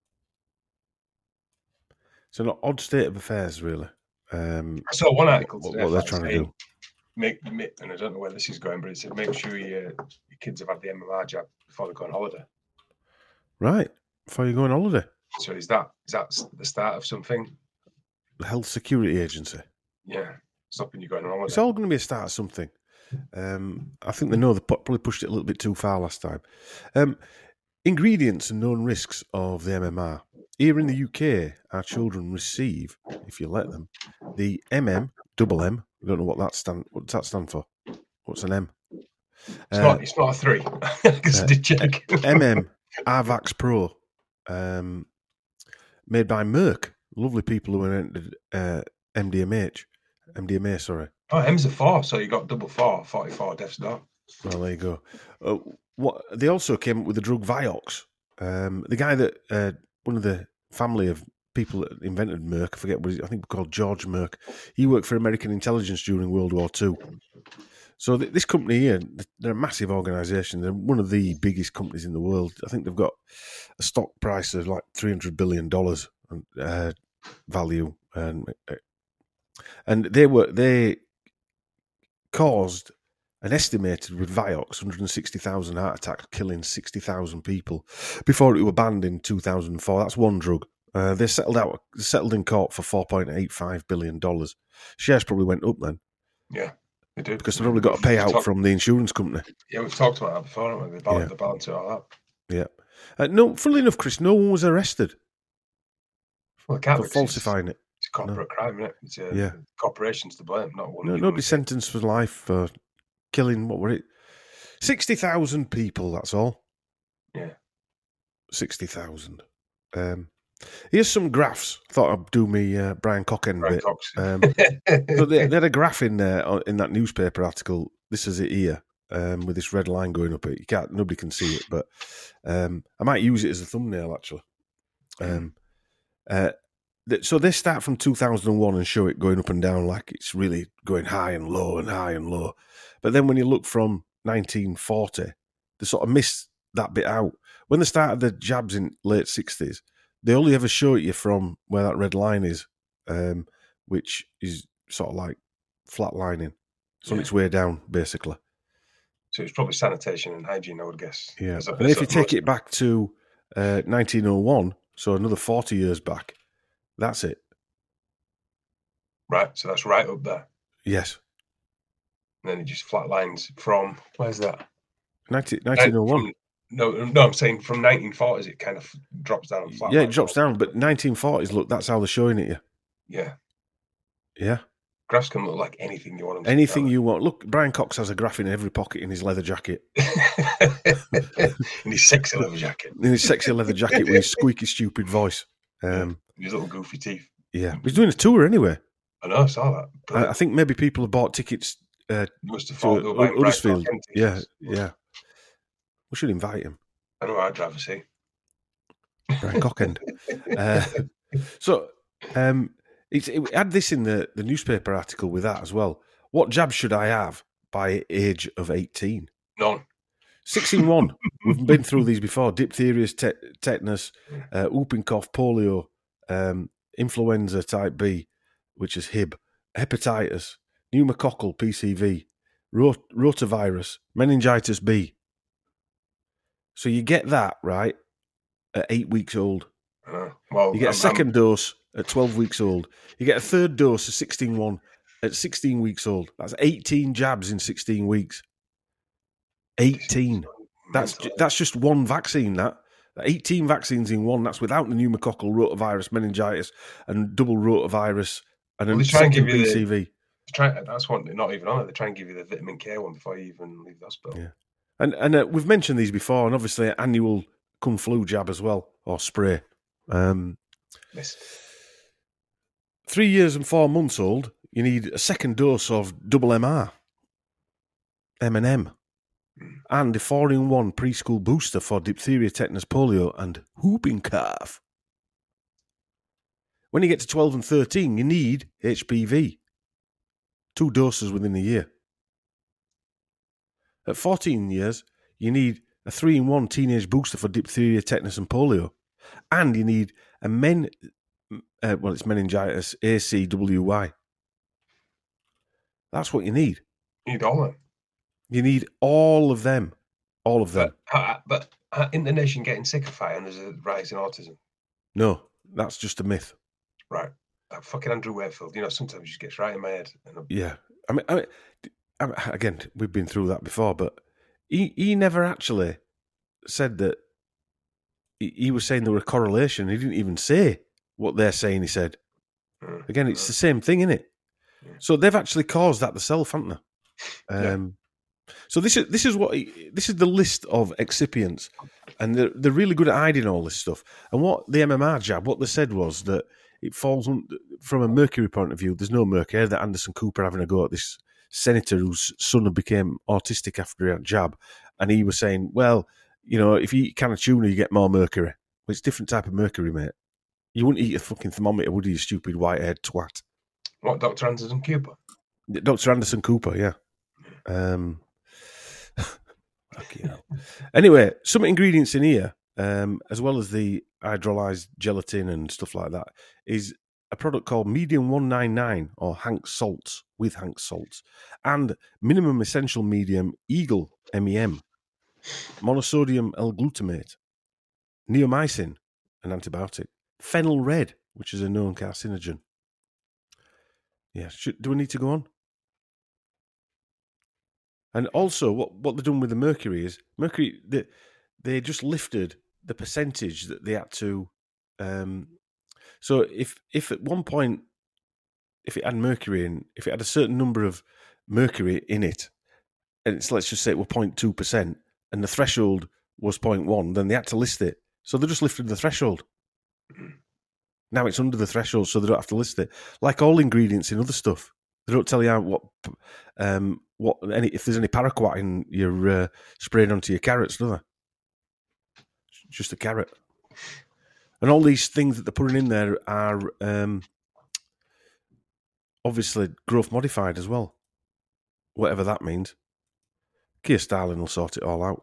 A: It's an odd state of affairs, really.
B: I saw one article today.
A: What they're trying to do.
B: And I don't know where this is going, but it said make sure your kids have had the MMR jab before they go on holiday.
A: Right, before you go on holiday.
B: So is that the start of something?
A: The Health Security Agency.
B: Yeah, stopping you going on holiday.
A: It's all going to be a start of something. I think they know they probably pushed it a little bit too far last time. Ingredients and known risks of the MMR. Here in the UK, our children receive, if you let them, the double M. I don't know what that stand for. What's an M?
B: It's not a 3.
A: Arvax Pro, made by Merck. Lovely people who entered MDMA, sorry.
B: Oh, M's a 4, so you got double 4, 44 deaths done.
A: Well, there you go. They also came up with the drug Vioxx. The guy that one of the family of people that invented Merck, I forget what I think called George Merck. He worked for American intelligence during World War II. So this company here, they're a massive organisation. They're one of the biggest companies in the world. I think they've got a stock price of like $300 billion value, and they caused an estimated with Vioxx 160,000 heart attacks, killing 60,000 people before it was banned in 2004. That's one drug. They settled in court for $4.85 billion. Shares probably went up then.
B: Yeah, they did.
A: Because they've probably got a payout from the insurance company.
B: Yeah, we've talked about that before, haven't we? The balance of all
A: that. Yeah. No, funnily enough, Chris, no one was arrested
B: for
A: falsifying it.
B: It's a corporate crime, isn't it? Corporations to blame, not one.
A: No, nobody sentenced for life for killing, what were it? 60,000 people, that's all.
B: Yeah.
A: 60,000. Here's some graphs. Thought I'd do me Brian Cocken bit. So they had a graph in there in that newspaper article. This is it here, with this red line going up it. Nobody can see it, but I might use it as a thumbnail actually. So they start from 2001 and show it going up and down like it's really going high and low and high and low. But then when you look from 1940, they sort of miss that bit out. When they started the jabs in late 60s, they only ever show it you from where that red line is, which is sort of like flatlining. It's on its way down, basically.
B: So it's probably sanitation and hygiene, I would guess.
A: Yeah. And if you take it back to 1901, so another 40 years back, that's it.
B: Right, so that's right up there.
A: Yes.
B: And then it just flatlines from, where's that?
A: 1901.
B: No, I'm saying from 1940s it kind of drops down.
A: Yeah, it drops down, but 1940s, look, that's how they're showing it you.
B: Yeah.
A: Yeah.
B: Graphs can look like anything you want them to.
A: Anything you want. Look, Brian Cox has a graph in every pocket in his leather jacket.
B: In his sexy leather jacket.
A: In his sexy leather jacket with his squeaky, stupid voice.
B: His little goofy teeth.
A: Yeah. He's doing a tour anyway.
B: I know, I saw that.
A: I think maybe people have bought tickets to Huddersfield. Yeah. We should invite him.
B: I know, I'd rather see.
A: Brian Cockend. So it had this in the newspaper article with that as well. What jab should I have by age of 18?
B: None.
A: 16-1. We've been through these before. Diphtheria, tetanus, whooping cough, polio, influenza type B, which is Hib, hepatitis, pneumococcal PCV, rotavirus, meningitis B. So you get that, right, at 8 weeks old.
B: Well,
A: you get a second dose at 12 weeks old. You get a third dose of 16-1 at 16 weeks old. That's 18 jabs in 16 weeks. 18. That's just one vaccine, that. 18 vaccines in one. That's without the pneumococcal, rotavirus, meningitis, and double rotavirus, and a second PCV.
B: That's one, not even on it. They try and give you the vitamin K one before you even leave the hospital.
A: Yeah. And we've mentioned these before, and obviously annual Kung Flu jab as well, or spray. 3 years and 4 months old, you need a second dose of double MR, M&M, and a 4-in-1 preschool booster for diphtheria, tetanus, polio, and whooping cough. When you get to 12 and 13, you need HPV, 2 doses within a year. At 14 years, you need a 3-in-1 teenage booster for diphtheria, tetanus, and polio. And you need a it's meningitis, ACWY. That's what you need.
B: You need all of them.
A: You need all of them. All of them.
B: But isn't the nation getting sicker and there's a rise in autism?
A: No, that's just a myth.
B: Right. Fucking Andrew Wakefield, sometimes he just gets right in my head.
A: Yeah. I mean, again, we've been through that before, but he never actually said that. He was saying there were a correlation. He didn't even say what they're saying he said. Again, it's the same thing, isn't it? So they've actually caused that themselves, haven't they? So this is the list of excipients, and they're really good at hiding all this stuff. And what the MMR jab, what they said was that it falls from a mercury point of view. There's no mercury. That Anderson Cooper having a go at this senator whose son became autistic after a jab, and he was saying, well, if you eat a can of tuna, you get more mercury. Well, it's a different type of mercury, mate. You wouldn't eat a fucking thermometer, would you, you stupid white-haired twat?
B: What, Dr. Anderson Cooper?
A: Dr. Anderson Cooper, yeah. Anyway, some ingredients in here, as well as the hydrolyzed gelatin and stuff like that, is a product called Medium 199 or Hank Salts with Hank Salts, and Minimum Essential Medium Eagle MEM, monosodium L-glutamate, neomycin, an antibiotic, fennel red, which is a known carcinogen. Yeah, do we need to go on? And also, what they've done with the mercury is they just lifted the percentage that they had to. So if at one point, if it had mercury in, if it had a certain number of mercury in it, and let's just say it were 0.2%, and the threshold was 0.1, then they had to list it. So they just lifted the threshold. Now it's under the threshold, so they don't have to list it. Like all ingredients in other stuff, they don't tell you if there's any paraquat in your spraying onto your carrots, do they? It's just a carrot. And all these things that they're putting in there are obviously growth modified as well, whatever that means. Keir Starling will sort it all out.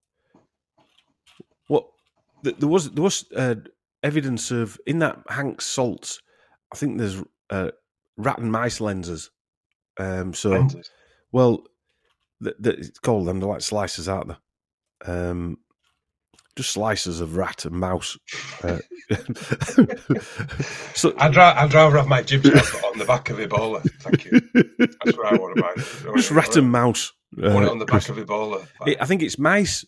A: There was evidence of, in that Hank Salts, I think there's rat and mice lenses.
B: Lenses?
A: Well, it's called them. They're like slices, aren't they? Just slices of rat and mouse. So
B: I'd rather have my jib jab on the back of Ebola. Thank you. That's what I want to buy.
A: Just rat and mouse.
B: I want it on the back of Ebola.
A: I think it's mice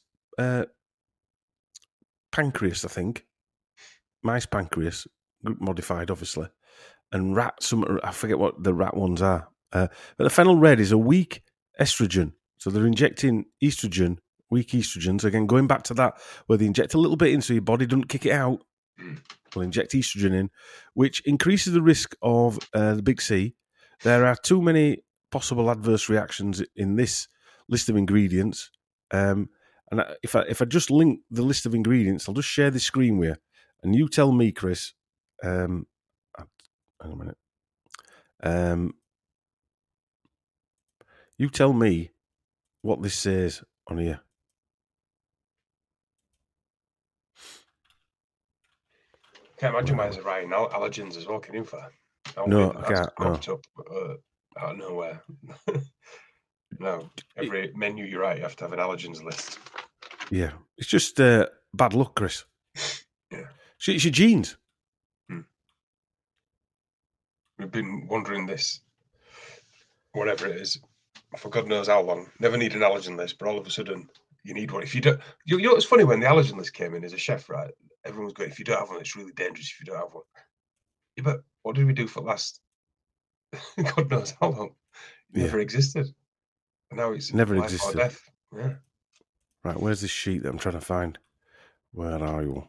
A: pancreas, I think. Mice pancreas, modified, obviously. And rat, I forget what the rat ones are. But the fennel red is a weak estrogen. So they're injecting estrogen, weak estrogens. Again, going back to that, where they inject a little bit in so your body doesn't kick it out. We'll inject estrogen in, which increases the risk of the big C. There are too many possible adverse reactions in this list of ingredients. And if I just link the list of ingredients, I'll just share the screen with you. And you tell me, Chris. Hang on a minute. You tell me what this says on here.
B: Can't imagine why there's writing allergens as well. Can you?
A: No, I can't.
B: Cropped up out of nowhere. No, every menu you write, you have to have an allergens list.
A: Yeah, it's just bad luck, Chris.
B: Yeah,
A: it's your genes.
B: We've been wondering this, whatever it is, for God knows how long. Never need an allergen list, but all of a sudden you need one. If you don't, you know, it's funny when the allergen list came in as a chef, right? Everyone was going, if you don't have one, it's really dangerous. If you don't have one, yeah, but what did we do for the last God knows how long? It never existed. And now it's
A: never
B: life
A: existed.
B: Or death. Yeah.
A: Right, where's this sheet that I'm trying to find? Where are you?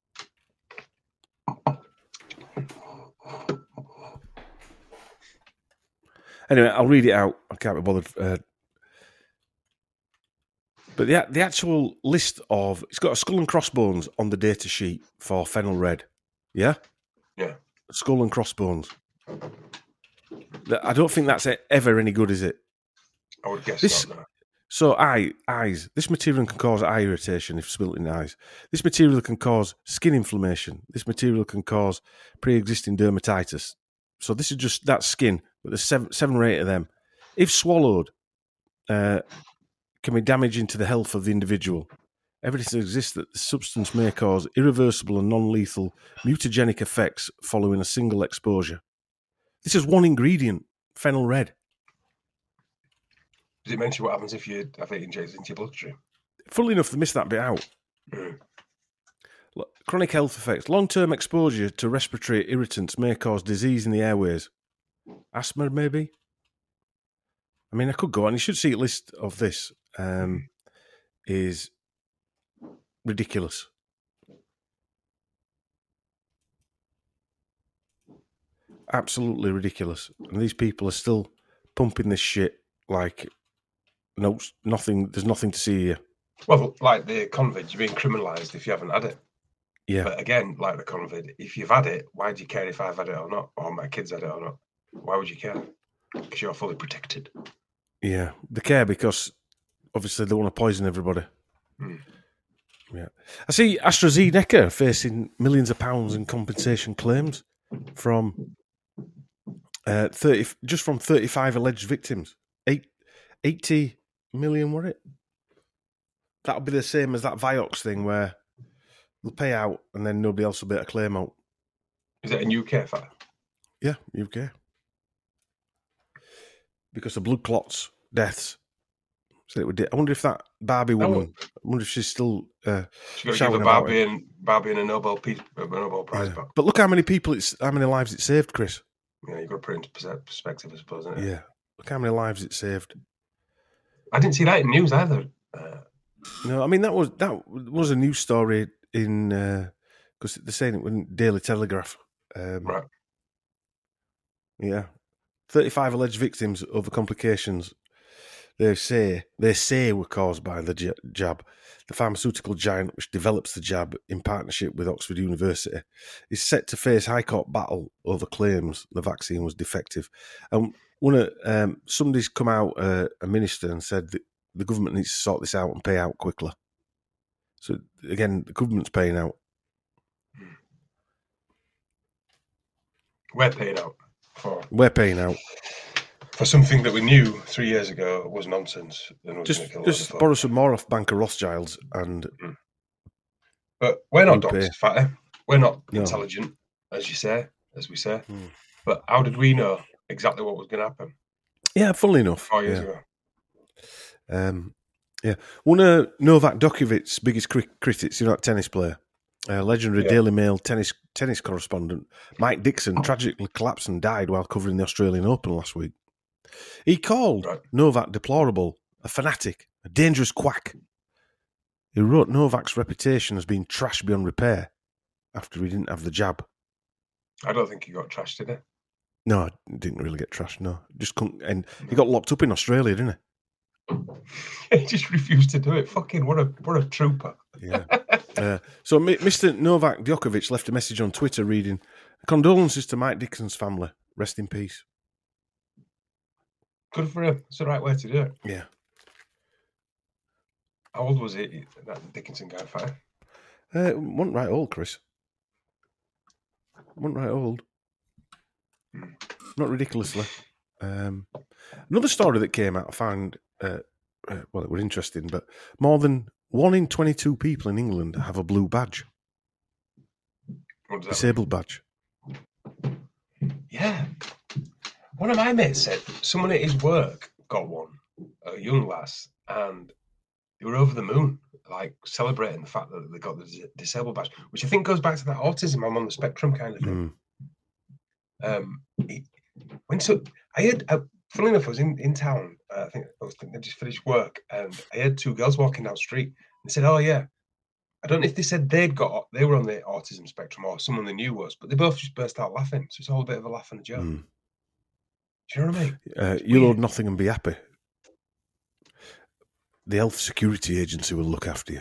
A: Anyway, I'll read it out. I can't be bothered. But the actual list of... It's got a skull and crossbones on the data sheet for Fennel Red. Yeah?
B: Yeah.
A: Skull and crossbones. I don't think that's ever any good, is it?
B: I would guess not, no.
A: So eyes. This material can cause eye irritation if spilt in eyes. This material can cause skin inflammation. This material can cause pre-existing dermatitis. So this is just that skin, but there's seven or eight of them. If swallowed, can be damaging to the health of the individual. Evidence exists that the substance may cause irreversible and non-lethal mutagenic effects following a single exposure. This is one ingredient, Fennel Red.
B: Does it mention what happens if you have it injected into your bloodstream?
A: Funnily enough, they missed that bit out. Chronic health effects. Long-term exposure to respiratory irritants may cause disease in the airways. Asthma, maybe? I mean, I could go on. You should see a list of this. Is ridiculous. Absolutely ridiculous. And these people are still pumping this shit like... No, nothing. There's nothing to see here.
B: Well, like the Convid, you're being criminalised if you haven't had it.
A: Yeah.
B: But again, like the Convid, if you've had it, why do you care if I've had it or not, or my kids had it or not? Why would you care? Because you're fully protected.
A: Yeah, they care because obviously they want to poison everybody. Yeah, I see AstraZeneca facing millions of pounds in compensation claims from 35 alleged victims. 80 million, were it? That'll be the same as that Vioxx thing where they'll pay out and then nobody else will be able to claim out.
B: Is it a UK fact?
A: Yeah, UK. Because of blood clots, deaths. So it would. I wonder if that Barbie woman. I wonder if she's still.
B: She's got to give a Barbie and a Nobel Prize back.
A: But look how many people how many lives it saved, Chris.
B: Yeah, you've got to put it into perspective, I suppose, isn't it?
A: Yeah. Look how many lives it saved.
B: I didn't see that in news either.
A: No, I mean that was a news story in because they're saying it in Daily Telegraph.
B: Right.
A: Yeah, 35 alleged victims over complications. They say were caused by the jab. The pharmaceutical giant, which develops the jab in partnership with Oxford University, is set to face High Court battle over claims the vaccine was defective. And somebody's come out, a minister, and said that the government needs to sort this out and pay out quickly. So again, the government's paying out.
B: We're paying out.
A: We're paying out.
B: For something that we knew 3 years ago was nonsense. And
A: just borrow some more off Bank of Rothschilds and...
B: But we're not doctors, Fatty. We're not intelligent, as we say. But how did we know exactly what was going to happen?
A: Yeah, funnily enough.
B: 4 years ago.
A: One of Novak Djokovic's biggest critics, that tennis player, legendary Daily Mail tennis correspondent, Mike Dixon, tragically collapsed and died while covering the Australian Open last week. He called Novak deplorable, a fanatic, a dangerous quack. He wrote Novak's reputation as being trashed beyond repair after he didn't have the jab.
B: I don't think he got trashed, did he?
A: No, he didn't really get trashed, no. Just couldn't, and he got locked up in Australia, didn't
B: he? He just refused to do it. Fucking what a trooper.
A: Yeah. So Mr. Novak Djokovic left a message on Twitter reading, "Condolences to Mike Dickinson's family. Rest in peace."
B: Good for him. It's the right way to do it.
A: Yeah.
B: How old was he, that Dickinson guy? 5?
A: Wasn't right old, Chris. Wasn't right old. Not ridiculously. Another story that came out, I found, it was interesting, but more than 1 in 22 people in England have a blue badge.
B: What does that
A: Disabled badge.
B: Yeah. One of my mates said someone at his work got one, a young lass, and they were over the moon, like celebrating the fact that they got the disabled badge, which I think goes back to that autism, I'm on the spectrum kind of thing. I had, funnily enough, I was in town. I think I just finished work, and I had 2 girls walking down the street. And they said, "Oh yeah," I don't know if they said they were on the autism spectrum or someone they knew was, but they both just burst out laughing. So it's all a bit of a laugh and a joke. Do you know what I mean?
A: You'll owe nothing and be happy. The Health Security Agency will look after you.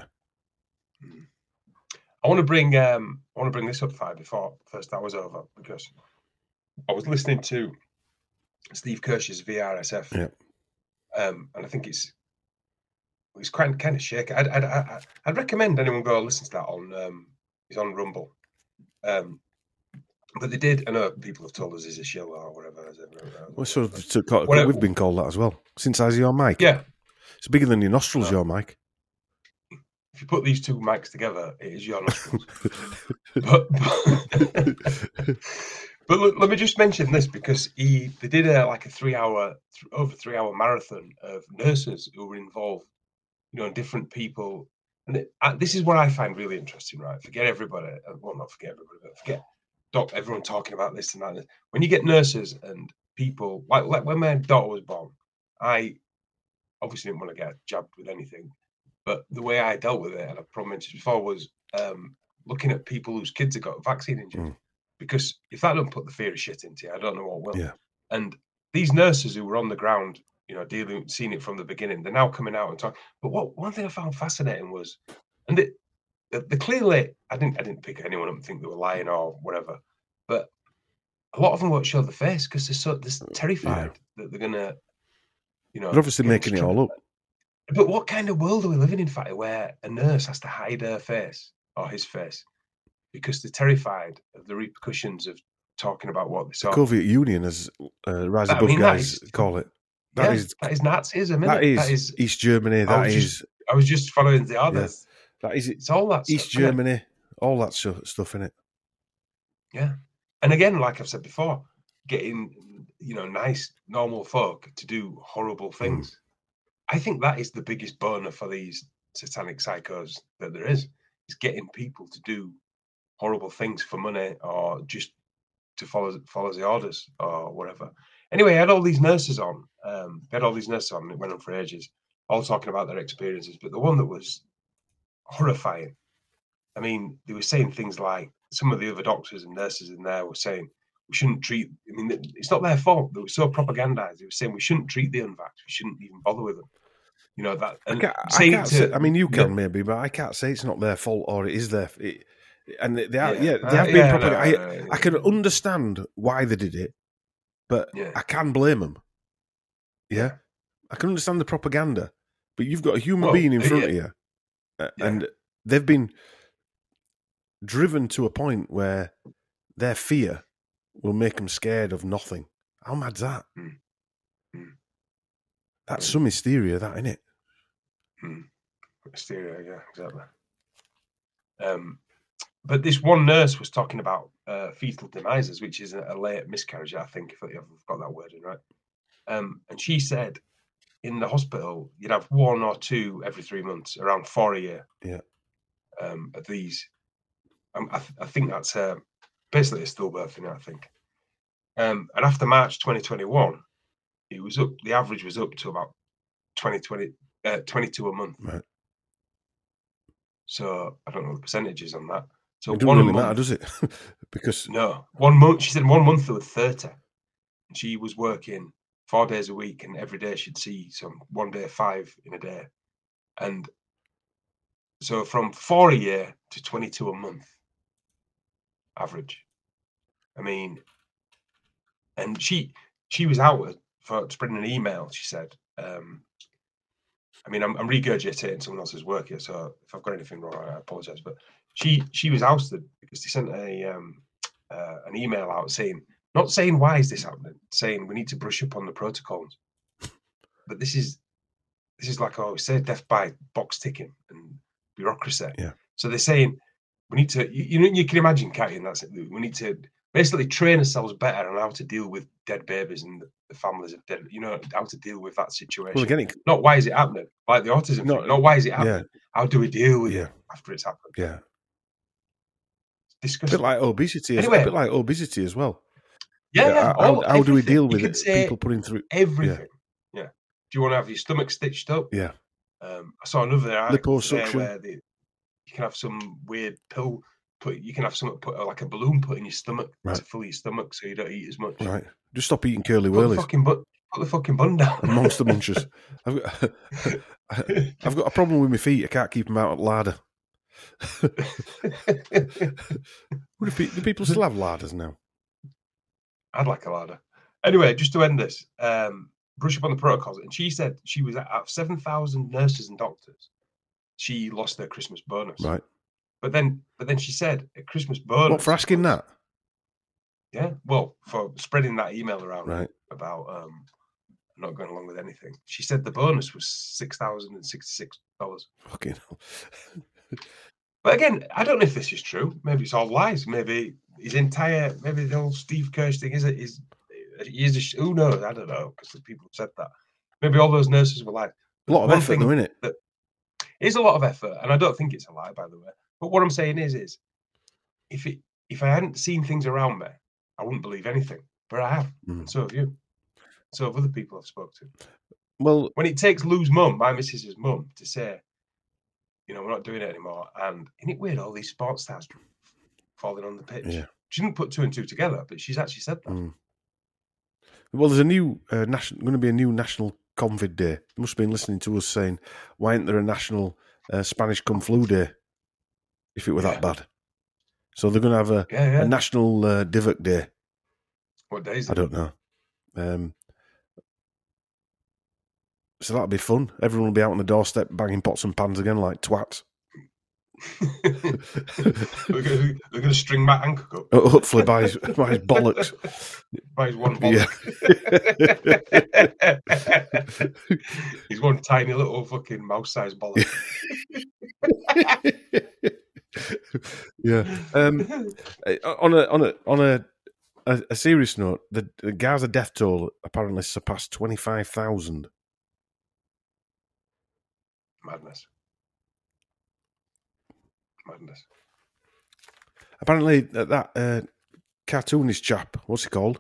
B: I want to bring this up, Fi, before first hour's over, because I was listening to Steve Kirsch's VRSF, and I think it's quite kind of shaky. I'd recommend anyone go listen to that on he's on Rumble, but they did. I know people have told us he's a shill or whatever.
A: We've been called that as well since I was your mic.
B: Yeah,
A: it's bigger than your nostrils. Your mic.
B: If you put these 2 mics together, it is your nostrils. But look, let me just mention this, because they did over 3-hour marathon of nurses who were involved, different people. And this is what I find really interesting, right? Forget everybody. Well, not forget everybody, but forget everyone talking about this and that. When you get nurses and people, like when my daughter was born, I obviously didn't want to get jabbed with anything. But the way I dealt with it, and I probably mentioned before, was looking at people whose kids have got vaccine injured. Because if that don't put the fear of shit into you, I don't know what will.
A: Yeah. And
B: these nurses who were on the ground, seeing it from the beginning, they're now coming out and talking. But one thing I found fascinating was, and they clearly, I didn't pick anyone up and think they were lying or whatever, but a lot of them won't show the face because they're terrified that they're gonna,
A: they're obviously making it all up.
B: But what kind of world are we living in, Fatty, where a nurse has to hide her face or his face because they're terrified of the repercussions of talking about what they saw?
A: The Soviet Union, as Rise Above guys call it.
B: That is Nazism,
A: that is East Germany.
B: I was just following the others.
A: Yeah. That is
B: it's all that
A: East
B: stuff,
A: Germany, all that stuff in it.
B: Yeah. And again, like I've said before, getting nice, normal folk to do horrible things. I think that is the biggest boner for these satanic psychos that there is getting people to do horrible things for money or just to follow the orders or whatever. Anyway, I had all these nurses on. And it went on for ages, all talking about their experiences. But the one that was horrifying, I mean, they were saying things like, some of the other doctors and nurses in there were saying, we shouldn't treat, I mean, it's not their fault. They were so propagandized. They were saying we shouldn't treat the unvaxxed. We shouldn't even bother with them. That. And
A: I mean, you can maybe, but I can't say it's not their fault or it is their. And they have been propaganda. I can understand why they did it, but I can blame them. Yeah, I can understand the propaganda, but you've got a human being in front of you, and they've been driven to a point where their fear will make them scared of nothing. How mad's that? That's some hysteria, that, isn't it?
B: Hysteria, yeah, exactly. But this one nurse was talking about fetal demises, which is a late miscarriage, I think, if I've got that word in right. And she said in the hospital, you'd have 1 or 2 every 3 months, around 4 a year.
A: Yeah.
B: Of these. I think that's basically a stillbirth, I think. And after March 2021, it was up. The average was up to about 22 a month.
A: Right.
B: So I don't know the percentages on that. So
A: it doesn't really matter, does it? Because
B: no, 1 month. She said 1 month there were 30. And she was working 4 days a week, and every day she'd see one day 5 in a day, and so from 4 a year to 22 a month average. I mean, and she was out for spreading an email. She said, I mean, I'm regurgitating someone else's work here, so if I've got anything wrong, I apologise. But she was ousted because they sent an email out not saying why is this happening, saying we need to brush up on the protocols. But this is like, say death by box ticking and bureaucracy.
A: Yeah.
B: So they're saying we need to, you can imagine, Kat, and that's it. We need to basically train ourselves better on how to deal with dead babies and the families of dead, how to deal with that situation.
A: Well, again,
B: not why is it happening, like the autism thing. Not why is it happening. Yeah. How do we deal with it after it's happened?
A: Yeah.
B: It's disgusting.
A: A bit like obesity. Anyway, a bit like obesity as well.
B: Yeah.
A: How do we deal with it? People putting through
B: everything. Yeah. Do you want to have your stomach stitched up?
A: Yeah.
B: I saw another article
A: liposuction,
B: where you can have some weird pill. You can have something put like a balloon put in your stomach to fill your stomach, so you don't eat as much.
A: Right. Just stop eating curly whirlies.
B: Put the fucking bun down.
A: And Monster Munchers. I've got a problem with my feet. I can't keep them out at larder. Do people still have larders now?
B: I'd like a larder. Anyway, just to end this, brush up on the protocols. And she said she was out of 7,000 nurses and doctors, she lost their Christmas bonus.
A: Right.
B: But then she said a Christmas bonus.
A: What, for asking that?
B: Yeah. Well, for spreading that email around
A: about
B: not going along with anything. She said the bonus was $6,066.
A: Fucking hell.
B: But again, I don't know if this is true. Maybe it's all lies. Maybe the whole Steve Kirsch thing who knows? I don't know, because the people have said that. Maybe all those nurses were lying.
A: A lot of effort, though, isn't it?
B: It is a lot of effort, and I don't think it's a lie, by the way. But what I'm saying is if I hadn't seen things around me, I wouldn't believe anything. But I have, and so have you. So have other people I've spoken to.
A: Well,
B: when it takes Lou's mum, my missus's mum, to say, we're not doing it anymore, and isn't it weird, all these sports stars falling on the pitch?
A: Yeah.
B: She didn't put two and two together, but she's actually said that.
A: Well, there's a new going to be a new National COVID Day. You must have been listening to us saying, why isn't there a National Spanish Kung Flu Day if it were that bad? So they're going to have a National Divot Day.
B: What day is it?
A: I don't know. So that'll be fun. Everyone will be out on the doorstep banging pots and pans again like twats.
B: We're going to string Matt Hancock up.
A: Hopefully by his bollocks.
B: By his one bollock. Yeah. He's one tiny little fucking mouse-sized bollock.
A: Yeah. On a serious note, the Gaza death toll apparently surpassed 25,000.
B: Madness.
A: Apparently, that cartoonist chap, what's he called?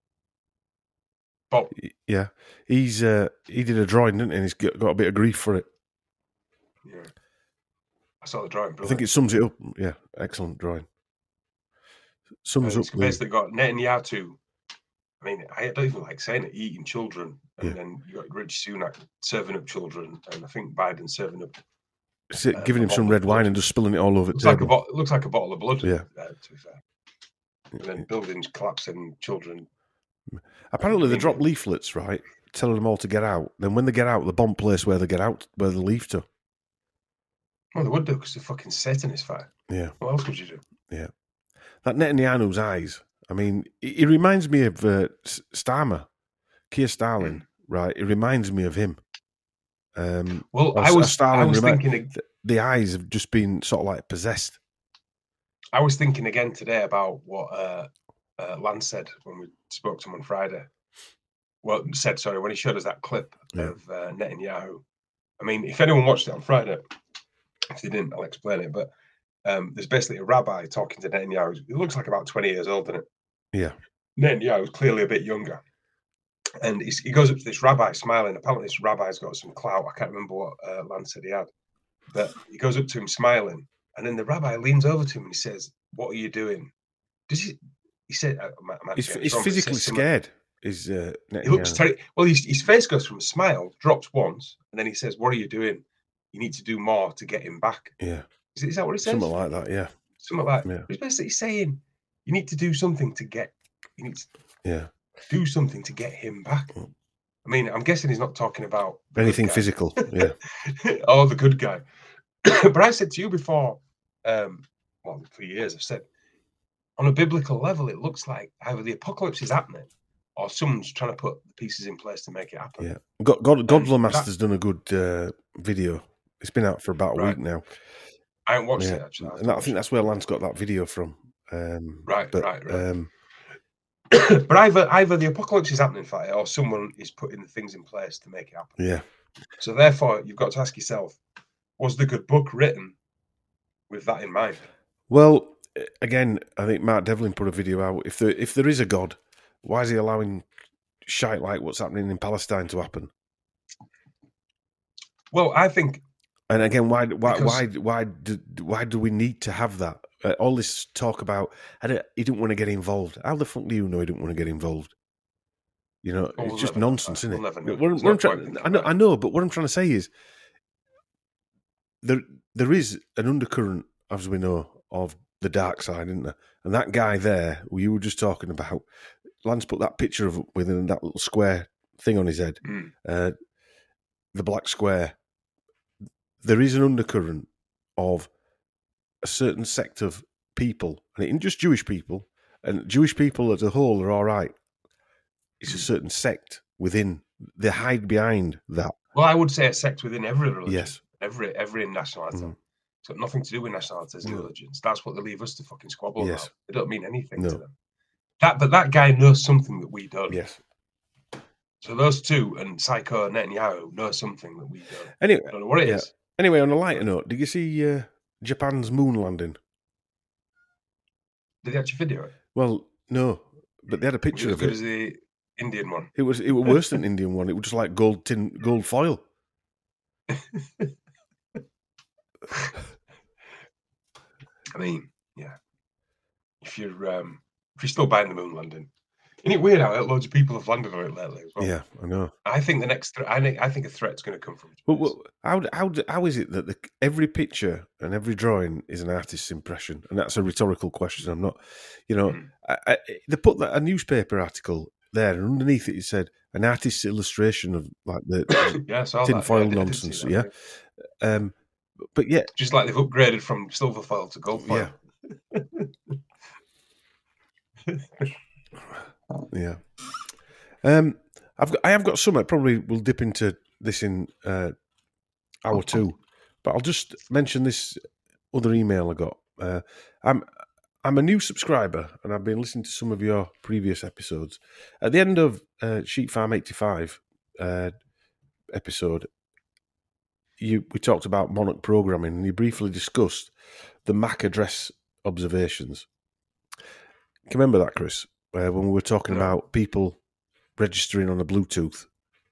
B: Bob.
A: Yeah, he did a drawing, didn't he? And he's got a bit of grief for it.
B: Yeah, I saw the drawing. Brilliant.
A: I think it sums it up. Yeah, excellent drawing. Sums up.
B: It's basically got Netanyahu. I mean, I don't even like saying it. Eating children, and then you got Rich Sunak serving up children, and I think Biden serving up.
A: Giving him some red wine and just spilling it all over the table.
B: It looks like a bottle of blood.
A: Yeah.
B: To be fair. And then buildings collapsing, children.
A: Apparently, they drop leaflets, right, telling them all to get out. Then when they get out, the bomb place where they get out, where they leave to.
B: Well, they would do because they're fucking Satanist fire.
A: Yeah.
B: What else would you do?
A: Yeah. That Netanyahu's eyes. I mean, he reminds me of Starmer, Keir Starling, right? It reminds me of him.
B: Well, I was thinking
A: the eyes have just been sort of like possessed.
B: I was thinking again today about what Lance said when we spoke to him on Friday. Well, when he showed us that clip of Netanyahu. I mean, if anyone watched it on Friday, if they didn't, I'll explain it. But there's basically a rabbi talking to Netanyahu. He looks like about 20 years old, doesn't it?
A: Yeah.
B: Netanyahu's clearly a bit younger. And he goes up to this rabbi smiling. Apparently this rabbi's got some clout. I can't remember what Lance said he had. But he goes up to him smiling. And then the rabbi leans over to him and he says, "What are you doing?" He said,
A: he's physically scared. He
B: looks terrible. Well, his face goes from a smile, drops once, and then he says, "What are you doing? You need to do more to get him back."
A: Yeah.
B: Is that what it says?
A: Something like that, yeah.
B: Something like that. Yeah. It's basically saying you need to do something to get. You need to do something to get him back. I mean, I'm guessing he's not talking about
A: anything physical, yeah.
B: Oh, the good guy. But I said to you before, well, for years, I've said, on a biblical level, it looks like either the apocalypse is happening or someone's trying to put the pieces in place to make it happen.
A: Yeah. Godler Master's done a good video. It's been out for about a week now.
B: I haven't watched it, actually.
A: And I think that's where Lance got that video from.
B: Right. But either the apocalypse is happening for it or someone is putting the things in place to make it happen.
A: Yeah.
B: So therefore, you've got to ask yourself, was the good book written with that in mind?
A: Well, again, I think Mark Devlin put a video out. If there is a God, why is he allowing shite like what's happening in Palestine to happen?
B: Well, I think,
A: and again, why do we need to have that? All this talk about he didn't want to get involved. How the fuck do you know he didn't want to get involved? You know, it's just nonsense, isn't it? I know, but what I'm trying to say is there is an undercurrent, as we know, of the dark side, isn't there? And that guy there, who you were just talking about, Lance put that picture of with that little square thing on his head, the black square. There is an undercurrent of a certain sect of people, and it isn't just Jewish people, and Jewish people as a whole are all right. It's a certain sect within. They hide behind that.
B: Well, I would say a sect within every religion.
A: Yes.
B: Every nationality. It's got nothing to do with nationalities and religions. That's what they leave us to fucking squabble about. They don't mean anything to them. But that guy knows something that we don't.
A: Yes.
B: So those two and Psycho Netanyahu know something that we don't.
A: Anyway,
B: I don't know what it is.
A: Anyway, on a lighter note, did you see Japan's moon landing?
B: Did they actually video it?
A: Well, no, but they had a picture of it.
B: As good as the Indian one.
A: It was worse than the Indian one. It was just like gold foil.
B: I mean, yeah. If you're still buying the moon landing, isn't it weird how loads of people have landed on it lately as well?
A: Yeah, I know.
B: I think the next I think a threat's going to come from.
A: Well, how is it that every picture and every drawing is an artist's impression? And that's a rhetorical question. I'm not, they put a newspaper article there, and underneath it said an artist's illustration of like the tinfoil nonsense. Yeah. But yeah,
B: just like they've upgraded from silver foil to gold foil.
A: Yeah. I have got some. Probably we'll dip into this in hour 2, but I'll just mention this other email I got. I'm a new subscriber, and I've been listening to some of your previous episodes. At the end of Sheep Farm 85 episode, we talked about Monarch programming, and you briefly discussed the MAC address observations. Can you remember that, Chris? When we were talking about people registering on a Bluetooth,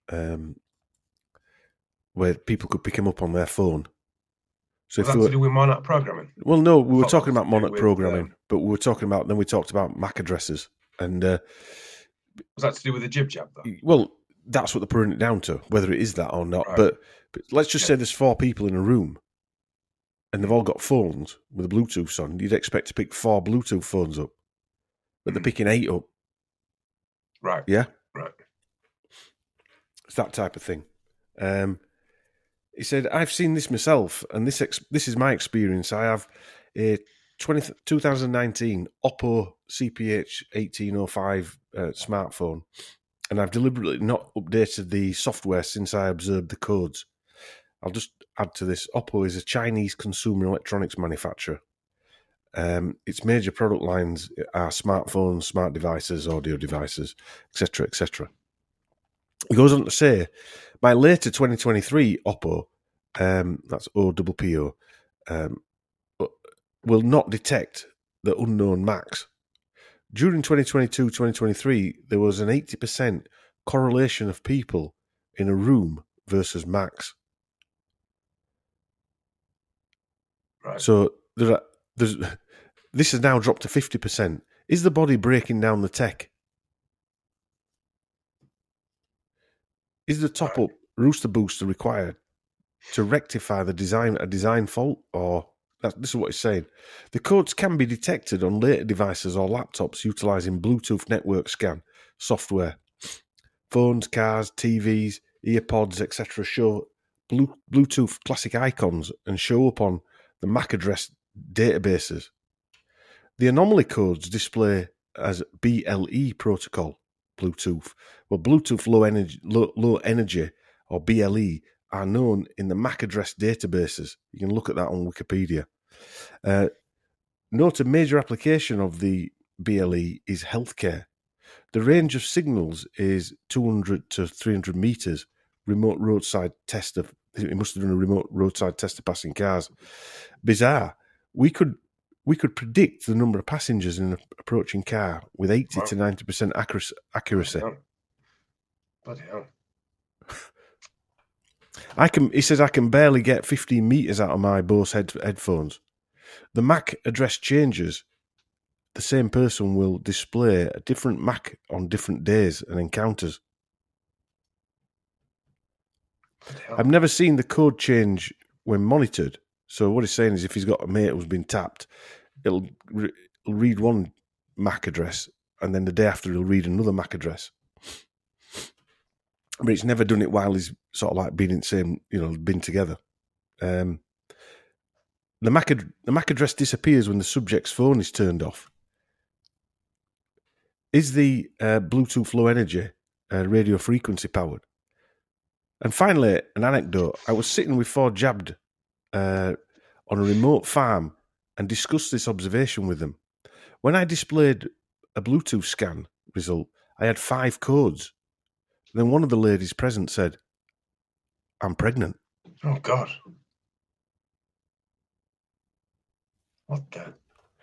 A: where people could pick them up on their phone. So
B: was that to do with Monarch programming?
A: Well, no, we were talking about Monarch programming, but we talked about MAC addresses, and
B: was that to do with the jib jab? Though?
A: Well, that's what they're putting it down to, whether it is that or not. Right. But let's just say there's 4 people in a room, and they've all got phones with a Bluetooth on. You'd expect to pick 4 Bluetooth phones up, but they're picking 8 up.
B: Right.
A: Yeah.
B: Right.
A: It's that type of thing. He said, "I've seen this myself, and this is my experience. I have a 2019 Oppo CPH 1805 smartphone, and I've deliberately not updated the software since I observed the codes. I'll just add to this, Oppo is a Chinese consumer electronics manufacturer. Its major product lines are smartphones, smart devices, audio devices, etc., etc." He goes on to say, "My later 2023 Oppo, that's OPPO, will not detect the unknown MACs. During 2022-2023, there was an 80% correlation of people in a room versus MACs.
B: Right.
A: So this has now dropped to 50%. Is the body breaking down the tech? Is the top-up rooster booster required to rectify a design fault, or This is what it's saying. The codes can be detected on later devices or laptops utilising Bluetooth network scan software. Phones, cars, TVs, earpods, etc. show Bluetooth classic icons and show up on the MAC address databases. The anomaly codes display as BLE protocol Bluetooth. Well, Bluetooth low energy or BLE are known in the MAC address databases. You can look at that on Wikipedia. Note a major application of the BLE is healthcare. The range of signals is 200 to 300 meters. Remote roadside test of it must have done a remote roadside test of passing cars. Bizarre. We could predict the number of passengers in an approaching car with 80 to 90% accuracy.
B: Bloody hell.
A: He says I can barely get 15 meters out of my Bose headphones. The MAC address changes. The same person will display a different MAC on different days and encounters. I've never seen the code change when monitored. So what he's saying is if he's got a mate who's been tapped, it'll read one MAC address and then the day after he'll read another MAC address. But he's never done it while he's sort of like been in the same, been together. The MAC address disappears when the subject's phone is turned off. Is the Bluetooth low energy radio frequency powered? And finally, an anecdote. I was sitting with 4Jabbed on a remote farm and discussed this observation with them. When I displayed a Bluetooth scan result, I had 5 codes. Then one of the ladies present said, "I'm pregnant."
B: Oh, God. What the?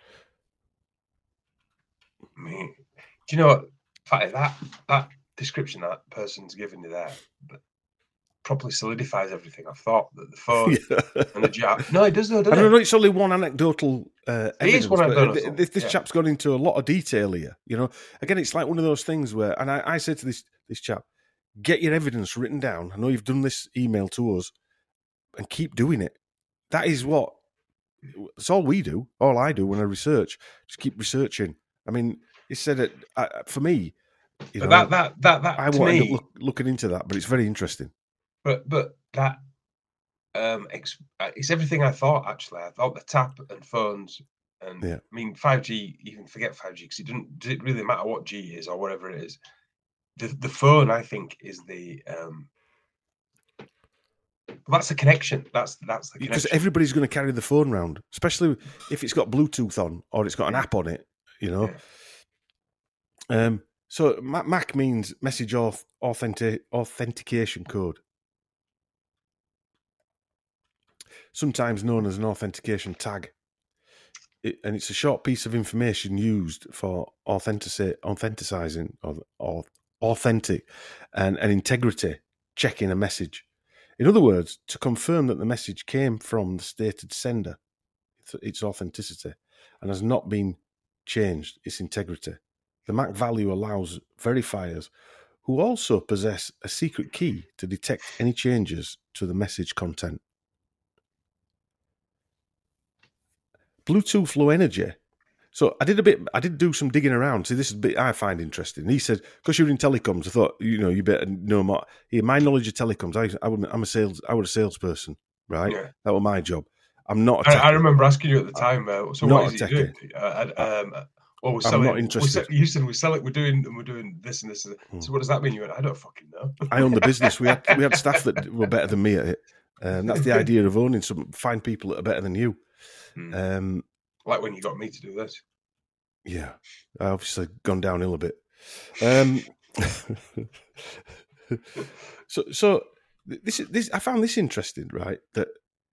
B: I mean, do you know what? Fatty, that description that person's given you there properly solidifies everything. I thought that the phone and the jab. No, it does, though, doesn't it?
A: I know it's only one anecdotal evidence. It is one anecdotal. This chap's gone into a lot of detail here. Again, it's like one of those things where, and I said to this chap, get your evidence written down. I know you've done this email to us, and keep doing it. That is what. It's all we do. All I do when I research, just keep researching. I mean, he said it for me.
B: But that
A: I won't end up looking into that, but it's very interesting.
B: But that it's everything I thought. Actually, I thought the tap and phones, and I mean 5G. Even forget 5G because it doesn't really matter what G is or whatever it is. The phone, I think, is the. That's the connection. That's the connection.
A: Because everybody's going to carry the phone around, especially if it's got Bluetooth on or it's got an app on it. So MAC means message authentication code, sometimes known as an authentication tag. And it's a short piece of information used for authenticizing or authentic and integrity checking a message. In other words, to confirm that the message came from the stated sender, its authenticity, and has not been changed, its integrity. The MAC value allows verifiers who also possess a secret key to detect any changes to the message content. Bluetooth low energy. So I did do some digging around. See, this is a bit I find interesting. He said, because you're in telecoms, I thought, you better know more. Here, my knowledge of telecoms, I was a salesperson, right? Yeah. That was my job. I'm not a techie.
B: I remember asking you at the time, so what is he doing?
A: We're selling. I'm not interested.
B: You said we're selling, we're doing this and this. So what does that mean? You went, I don't fucking know.
A: I own the business. We had staff that were better than me at it. That's the idea of owning find people that are better than you.
B: Like when you got me to do this.
A: Yeah, I obviously gone downhill a bit. So this I found this interesting, right? That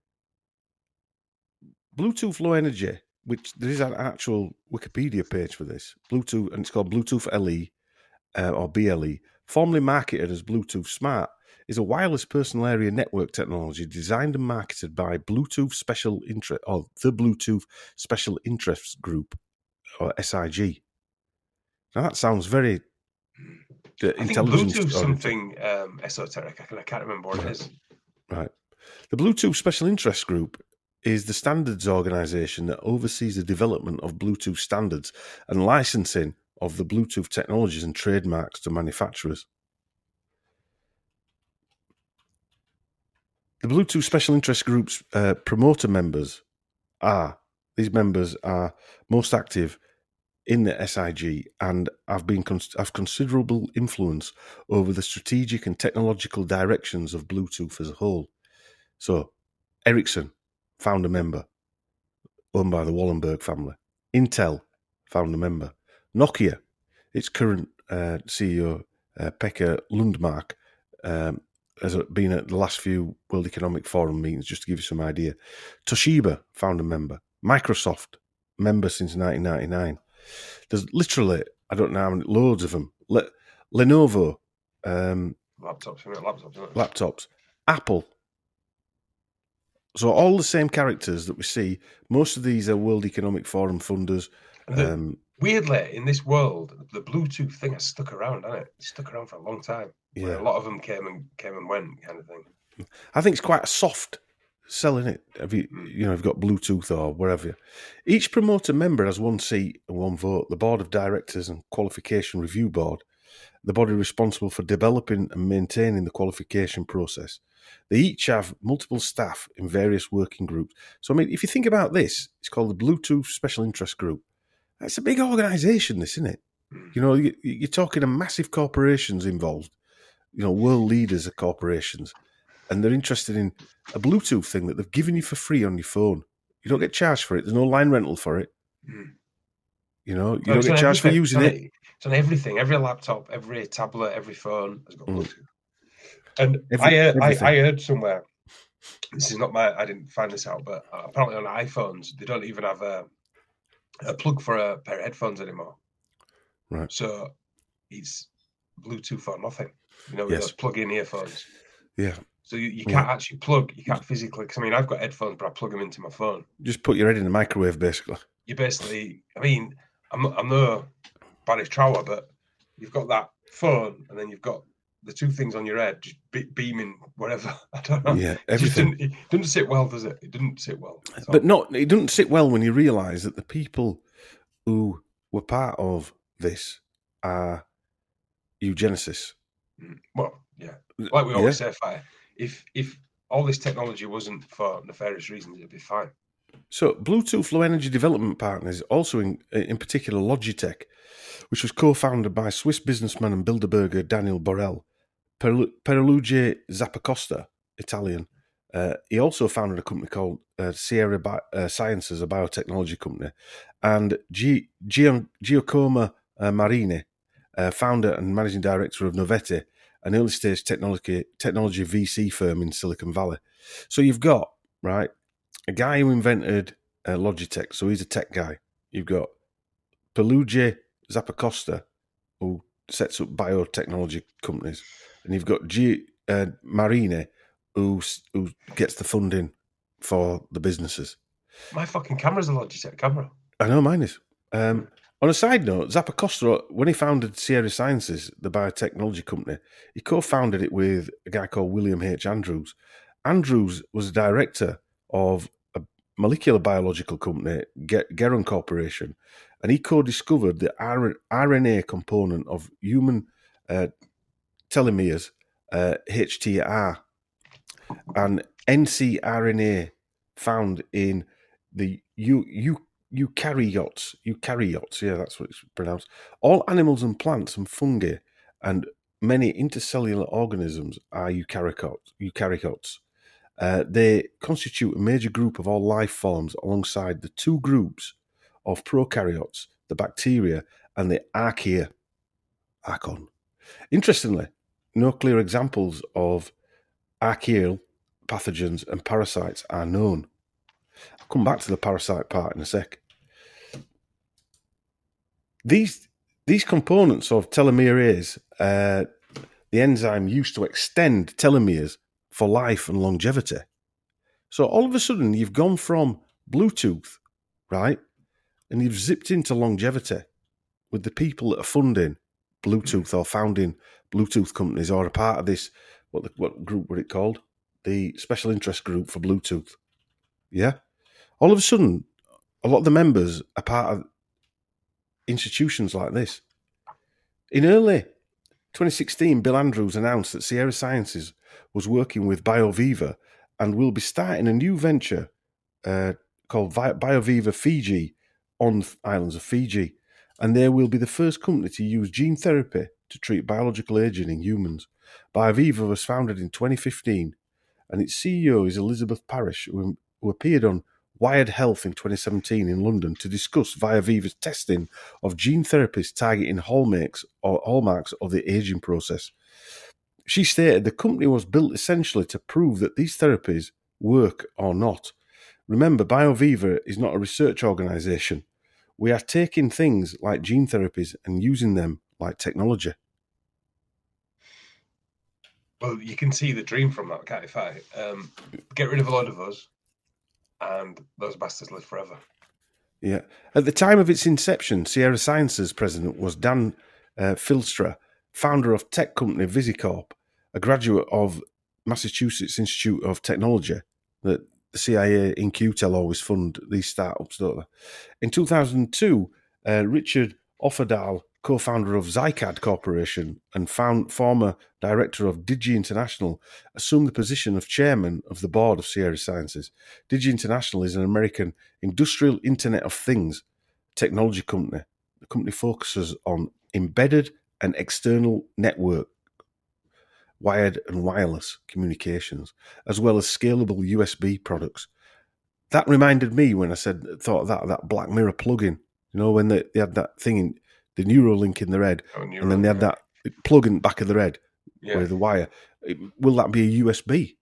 A: Bluetooth low energy, which there is an actual Wikipedia page for this, Bluetooth, and it's called Bluetooth LE or BLE, formerly marketed as Bluetooth Smart, is a wireless personal area network technology designed and marketed by Bluetooth Special Interest or the Bluetooth Special Interests Group or SIG. Now that sounds very intelligent.
B: I think Bluetooth something esoteric. I can't remember what it is.
A: Right. The Bluetooth Special Interest Group is the standards organisation that oversees the development of Bluetooth standards and licensing of the Bluetooth technologies and trademarks to manufacturers. The Bluetooth Special Interest Group's promoter members are most active in the SIG and have considerable influence over the strategic and technological directions of Bluetooth as a whole. So, Ericsson, founder member, owned by the Wallenberg family. Intel, founder member. Nokia, its current CEO, Pekka Lundmark, has been at the last few World Economic Forum meetings, just to give you some idea. Toshiba, founder member. Microsoft, member since 1999. There's literally, I don't know how many, loads of them. Lenovo. Laptops. Apple. So all the same characters that we see, most of these are World Economic Forum funders.
B: Weirdly, in this world, the Bluetooth thing has stuck around, hasn't it? It's stuck around for a long time. Yeah. A lot of them came and went, kind of thing.
A: I think it's quite a soft sell, isn't it? You've got Bluetooth or wherever. Each promoter member has one seat and one vote. The Board of Directors and Qualification Review Board, the body responsible for developing and maintaining the qualification process. They each have multiple staff in various working groups. So, I mean, if you think about this, it's called the Bluetooth Special Interest Group. It's a big organisation, this, isn't it? You know, you're talking of massive corporations involved, world leaders of corporations, and they're interested in a Bluetooth thing that they've given you for free on your phone. You don't get charged for it. There's no line rental for it. You don't get charged for using it.
B: It's on everything. Every laptop, every tablet, every phone has got Bluetooth. And I heard somewhere, this is not I didn't find this out, but apparently on iPhones, they don't even have a plug for a pair of headphones anymore.
A: Right.
B: So it's Bluetooth or nothing. With those plug-in earphones.
A: Yeah.
B: So you can't actually plug, you can't physically, because I've got headphones, but I plug them into my phone.
A: Just put your head in the microwave, basically.
B: You basically, I'm no Barry Trower, but you've got that phone, and then you've got the two things on your head, just beaming whatever. I don't know.
A: Yeah, everything.
B: It didn't sit well, does it? It didn't sit well.
A: But it doesn't sit well when you realise that the people who were part of this are eugenicists.
B: Well, yeah. Like we always say, if all this technology wasn't for nefarious reasons, it'd be fine.
A: So Bluetooth Low Energy Development Partners, also in particular Logitech, which was co-founded by Swiss businessman and Bilderberger Daniel Borrell, Pierluigi Zappacosta, Italian. He also founded a company called Sierra Sciences, a biotechnology company, and Giacomo Marini, founder and managing director of Noveti, an early-stage technology VC firm in Silicon Valley. So you've got, right, a guy who invented Logitech, so he's a tech guy. You've got Pierluigi Zappacosta, who sets up biotechnology companies, and you've got Marini, who gets the funding for the businesses.
B: My fucking camera's a Logitech camera.
A: I know, mine is. On a side note, Zappacosta, when he founded Sierra Sciences, the biotechnology company, he co-founded it with a guy called William H. Andrews. Andrews was a director of a molecular biological company, Geron Corporation, and he co-discovered the RNA component of human telomeres, HTR, and ncRNA found in the eukaryotes, yeah, that's what it's pronounced. All animals and plants and fungi and many intercellular organisms are eukaryotes. They constitute a major group of all life forms alongside the two groups of prokaryotes, the bacteria and the archaea. Interestingly, no clear examples of archaeal pathogens and parasites are known. I'll come back to the parasite part in a sec. These components of telomerase, the enzyme used to extend telomeres for life and longevity. So all of a sudden, you've gone from Bluetooth, right, and you've zipped into longevity with the people that are funding Bluetooth or founding Bluetooth companies or a part of this, what group were it called? The Special Interest Group for Bluetooth. Yeah? All of a sudden, a lot of the members are part of institutions like this. In early 2016, Bill Andrews announced that Sierra Sciences was working with BioViva and will be starting a new venture called BioViva Fiji on the islands of Fiji. And they will be the first company to use gene therapy to treat biological aging in humans. BioViva was founded in 2015, and its CEO is Elizabeth Parrish, who appeared on Wired Health in 2017 in London to discuss BioViva's testing of gene therapies targeting hallmarks of the aging process. She stated the company was built essentially to prove that these therapies work or not. Remember, BioViva is not a research organisation. We are taking things like gene therapies and using them like technology.
B: Well, you can see the dream from that, can't you? Get rid of a lot of us, and those bastards live forever.
A: Yeah. At the time of its inception, Sierra Sciences president was Dan Filstra, founder of tech company VisiCorp, a graduate of Massachusetts Institute of Technology. That the CIA in QTEL always fund these startups, don't they? In 2002, Richard Offerdahl, co-founder of Zycad Corporation and former director of Digi International, assumed the position of chairman of the board of Sierra Sciences. Digi International is an American industrial Internet of Things technology company. The company focuses on embedded and external network, wired and wireless communications, as well as scalable USB products. That reminded me when I thought that Black Mirror plugin, when they had that thing in the Neuralink in their head, and then they had that plug in the back of their head with the wire. Will that be a USB?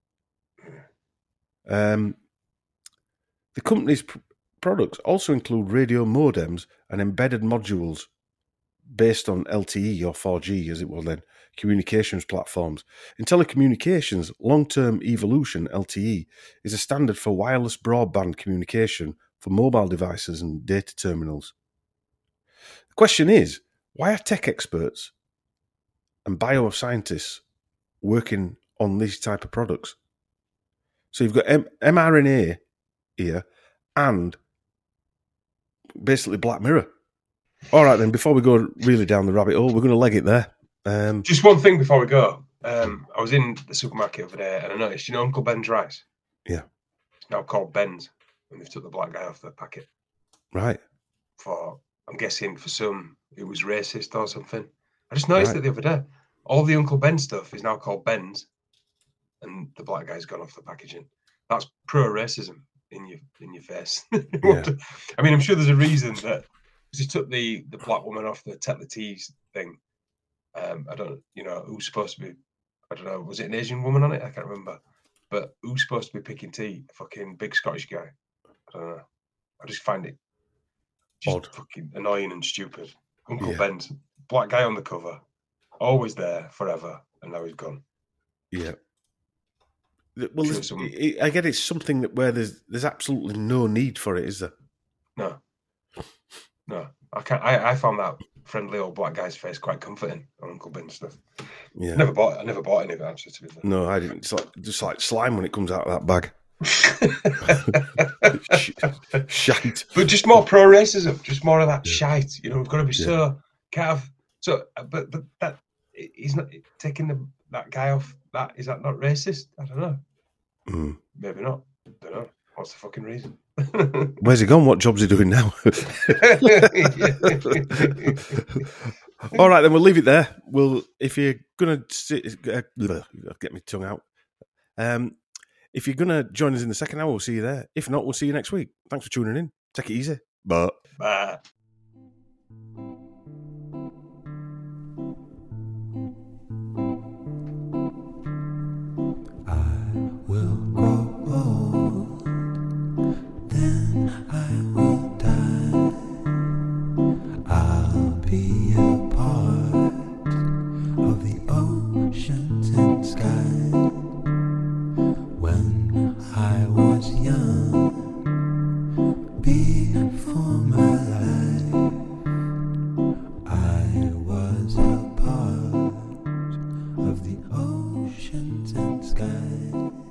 A: The company's products also include radio modems and embedded modules based on LTE or 4G, as it was then, communications platforms. In telecommunications, long-term evolution, LTE, is a standard for wireless broadband communication for mobile devices and data terminals. The question is, why are tech experts and bioscientists working on these type of products? So you've got mRNA here and basically Black Mirror. All right, then, before we go really down the rabbit hole, we're going to leg it there.
B: Just one thing before we go. I was in the supermarket over there and I noticed, Uncle Ben's rice?
A: Yeah.
B: It's now called Ben's, and they've took the black guy off the packet.
A: Right.
B: I'm guessing for some, it was racist or something. I just noticed it the other day. All the Uncle Ben stuff is now called Ben's, and the black guy's gone off the packaging. That's pro-racism in your face. Yeah. I mean, I'm sure there's a reason that he took the black woman off the Tetler Teas thing. I don't who's supposed to be, I don't know, was it an Asian woman on it? I can't remember. But who's supposed to be picking tea? A fucking big Scottish guy. I don't know. I just find it just odd. Fucking annoying and stupid. Uncle Ben's, black guy on the cover, always there forever, and now he's gone.
A: Yeah. Well, I get it's something where there's absolutely no need for it, is there?
B: No, I can't. I found that friendly old black guy's face quite comforting on Uncle Ben's stuff. Yeah, I never bought any of it, actually, to be fair.
A: No, I didn't. It's just like slime when it comes out of that bag. Shite.
B: But just more pro racism, just more of that shite. We've got to be so kind of so. But that he's not taking that guy off. Is that not racist? I don't know. Maybe not. I don't know. What's the fucking reason?
A: Where's he gone? What job's he doing now? All right, then we'll leave it there. If you're gonna get my tongue out. If you're gonna join us in the second hour, we'll see you there. If not, we'll see you next week. Thanks for tuning in. Take it easy. Bye.
C: Oceans and sky.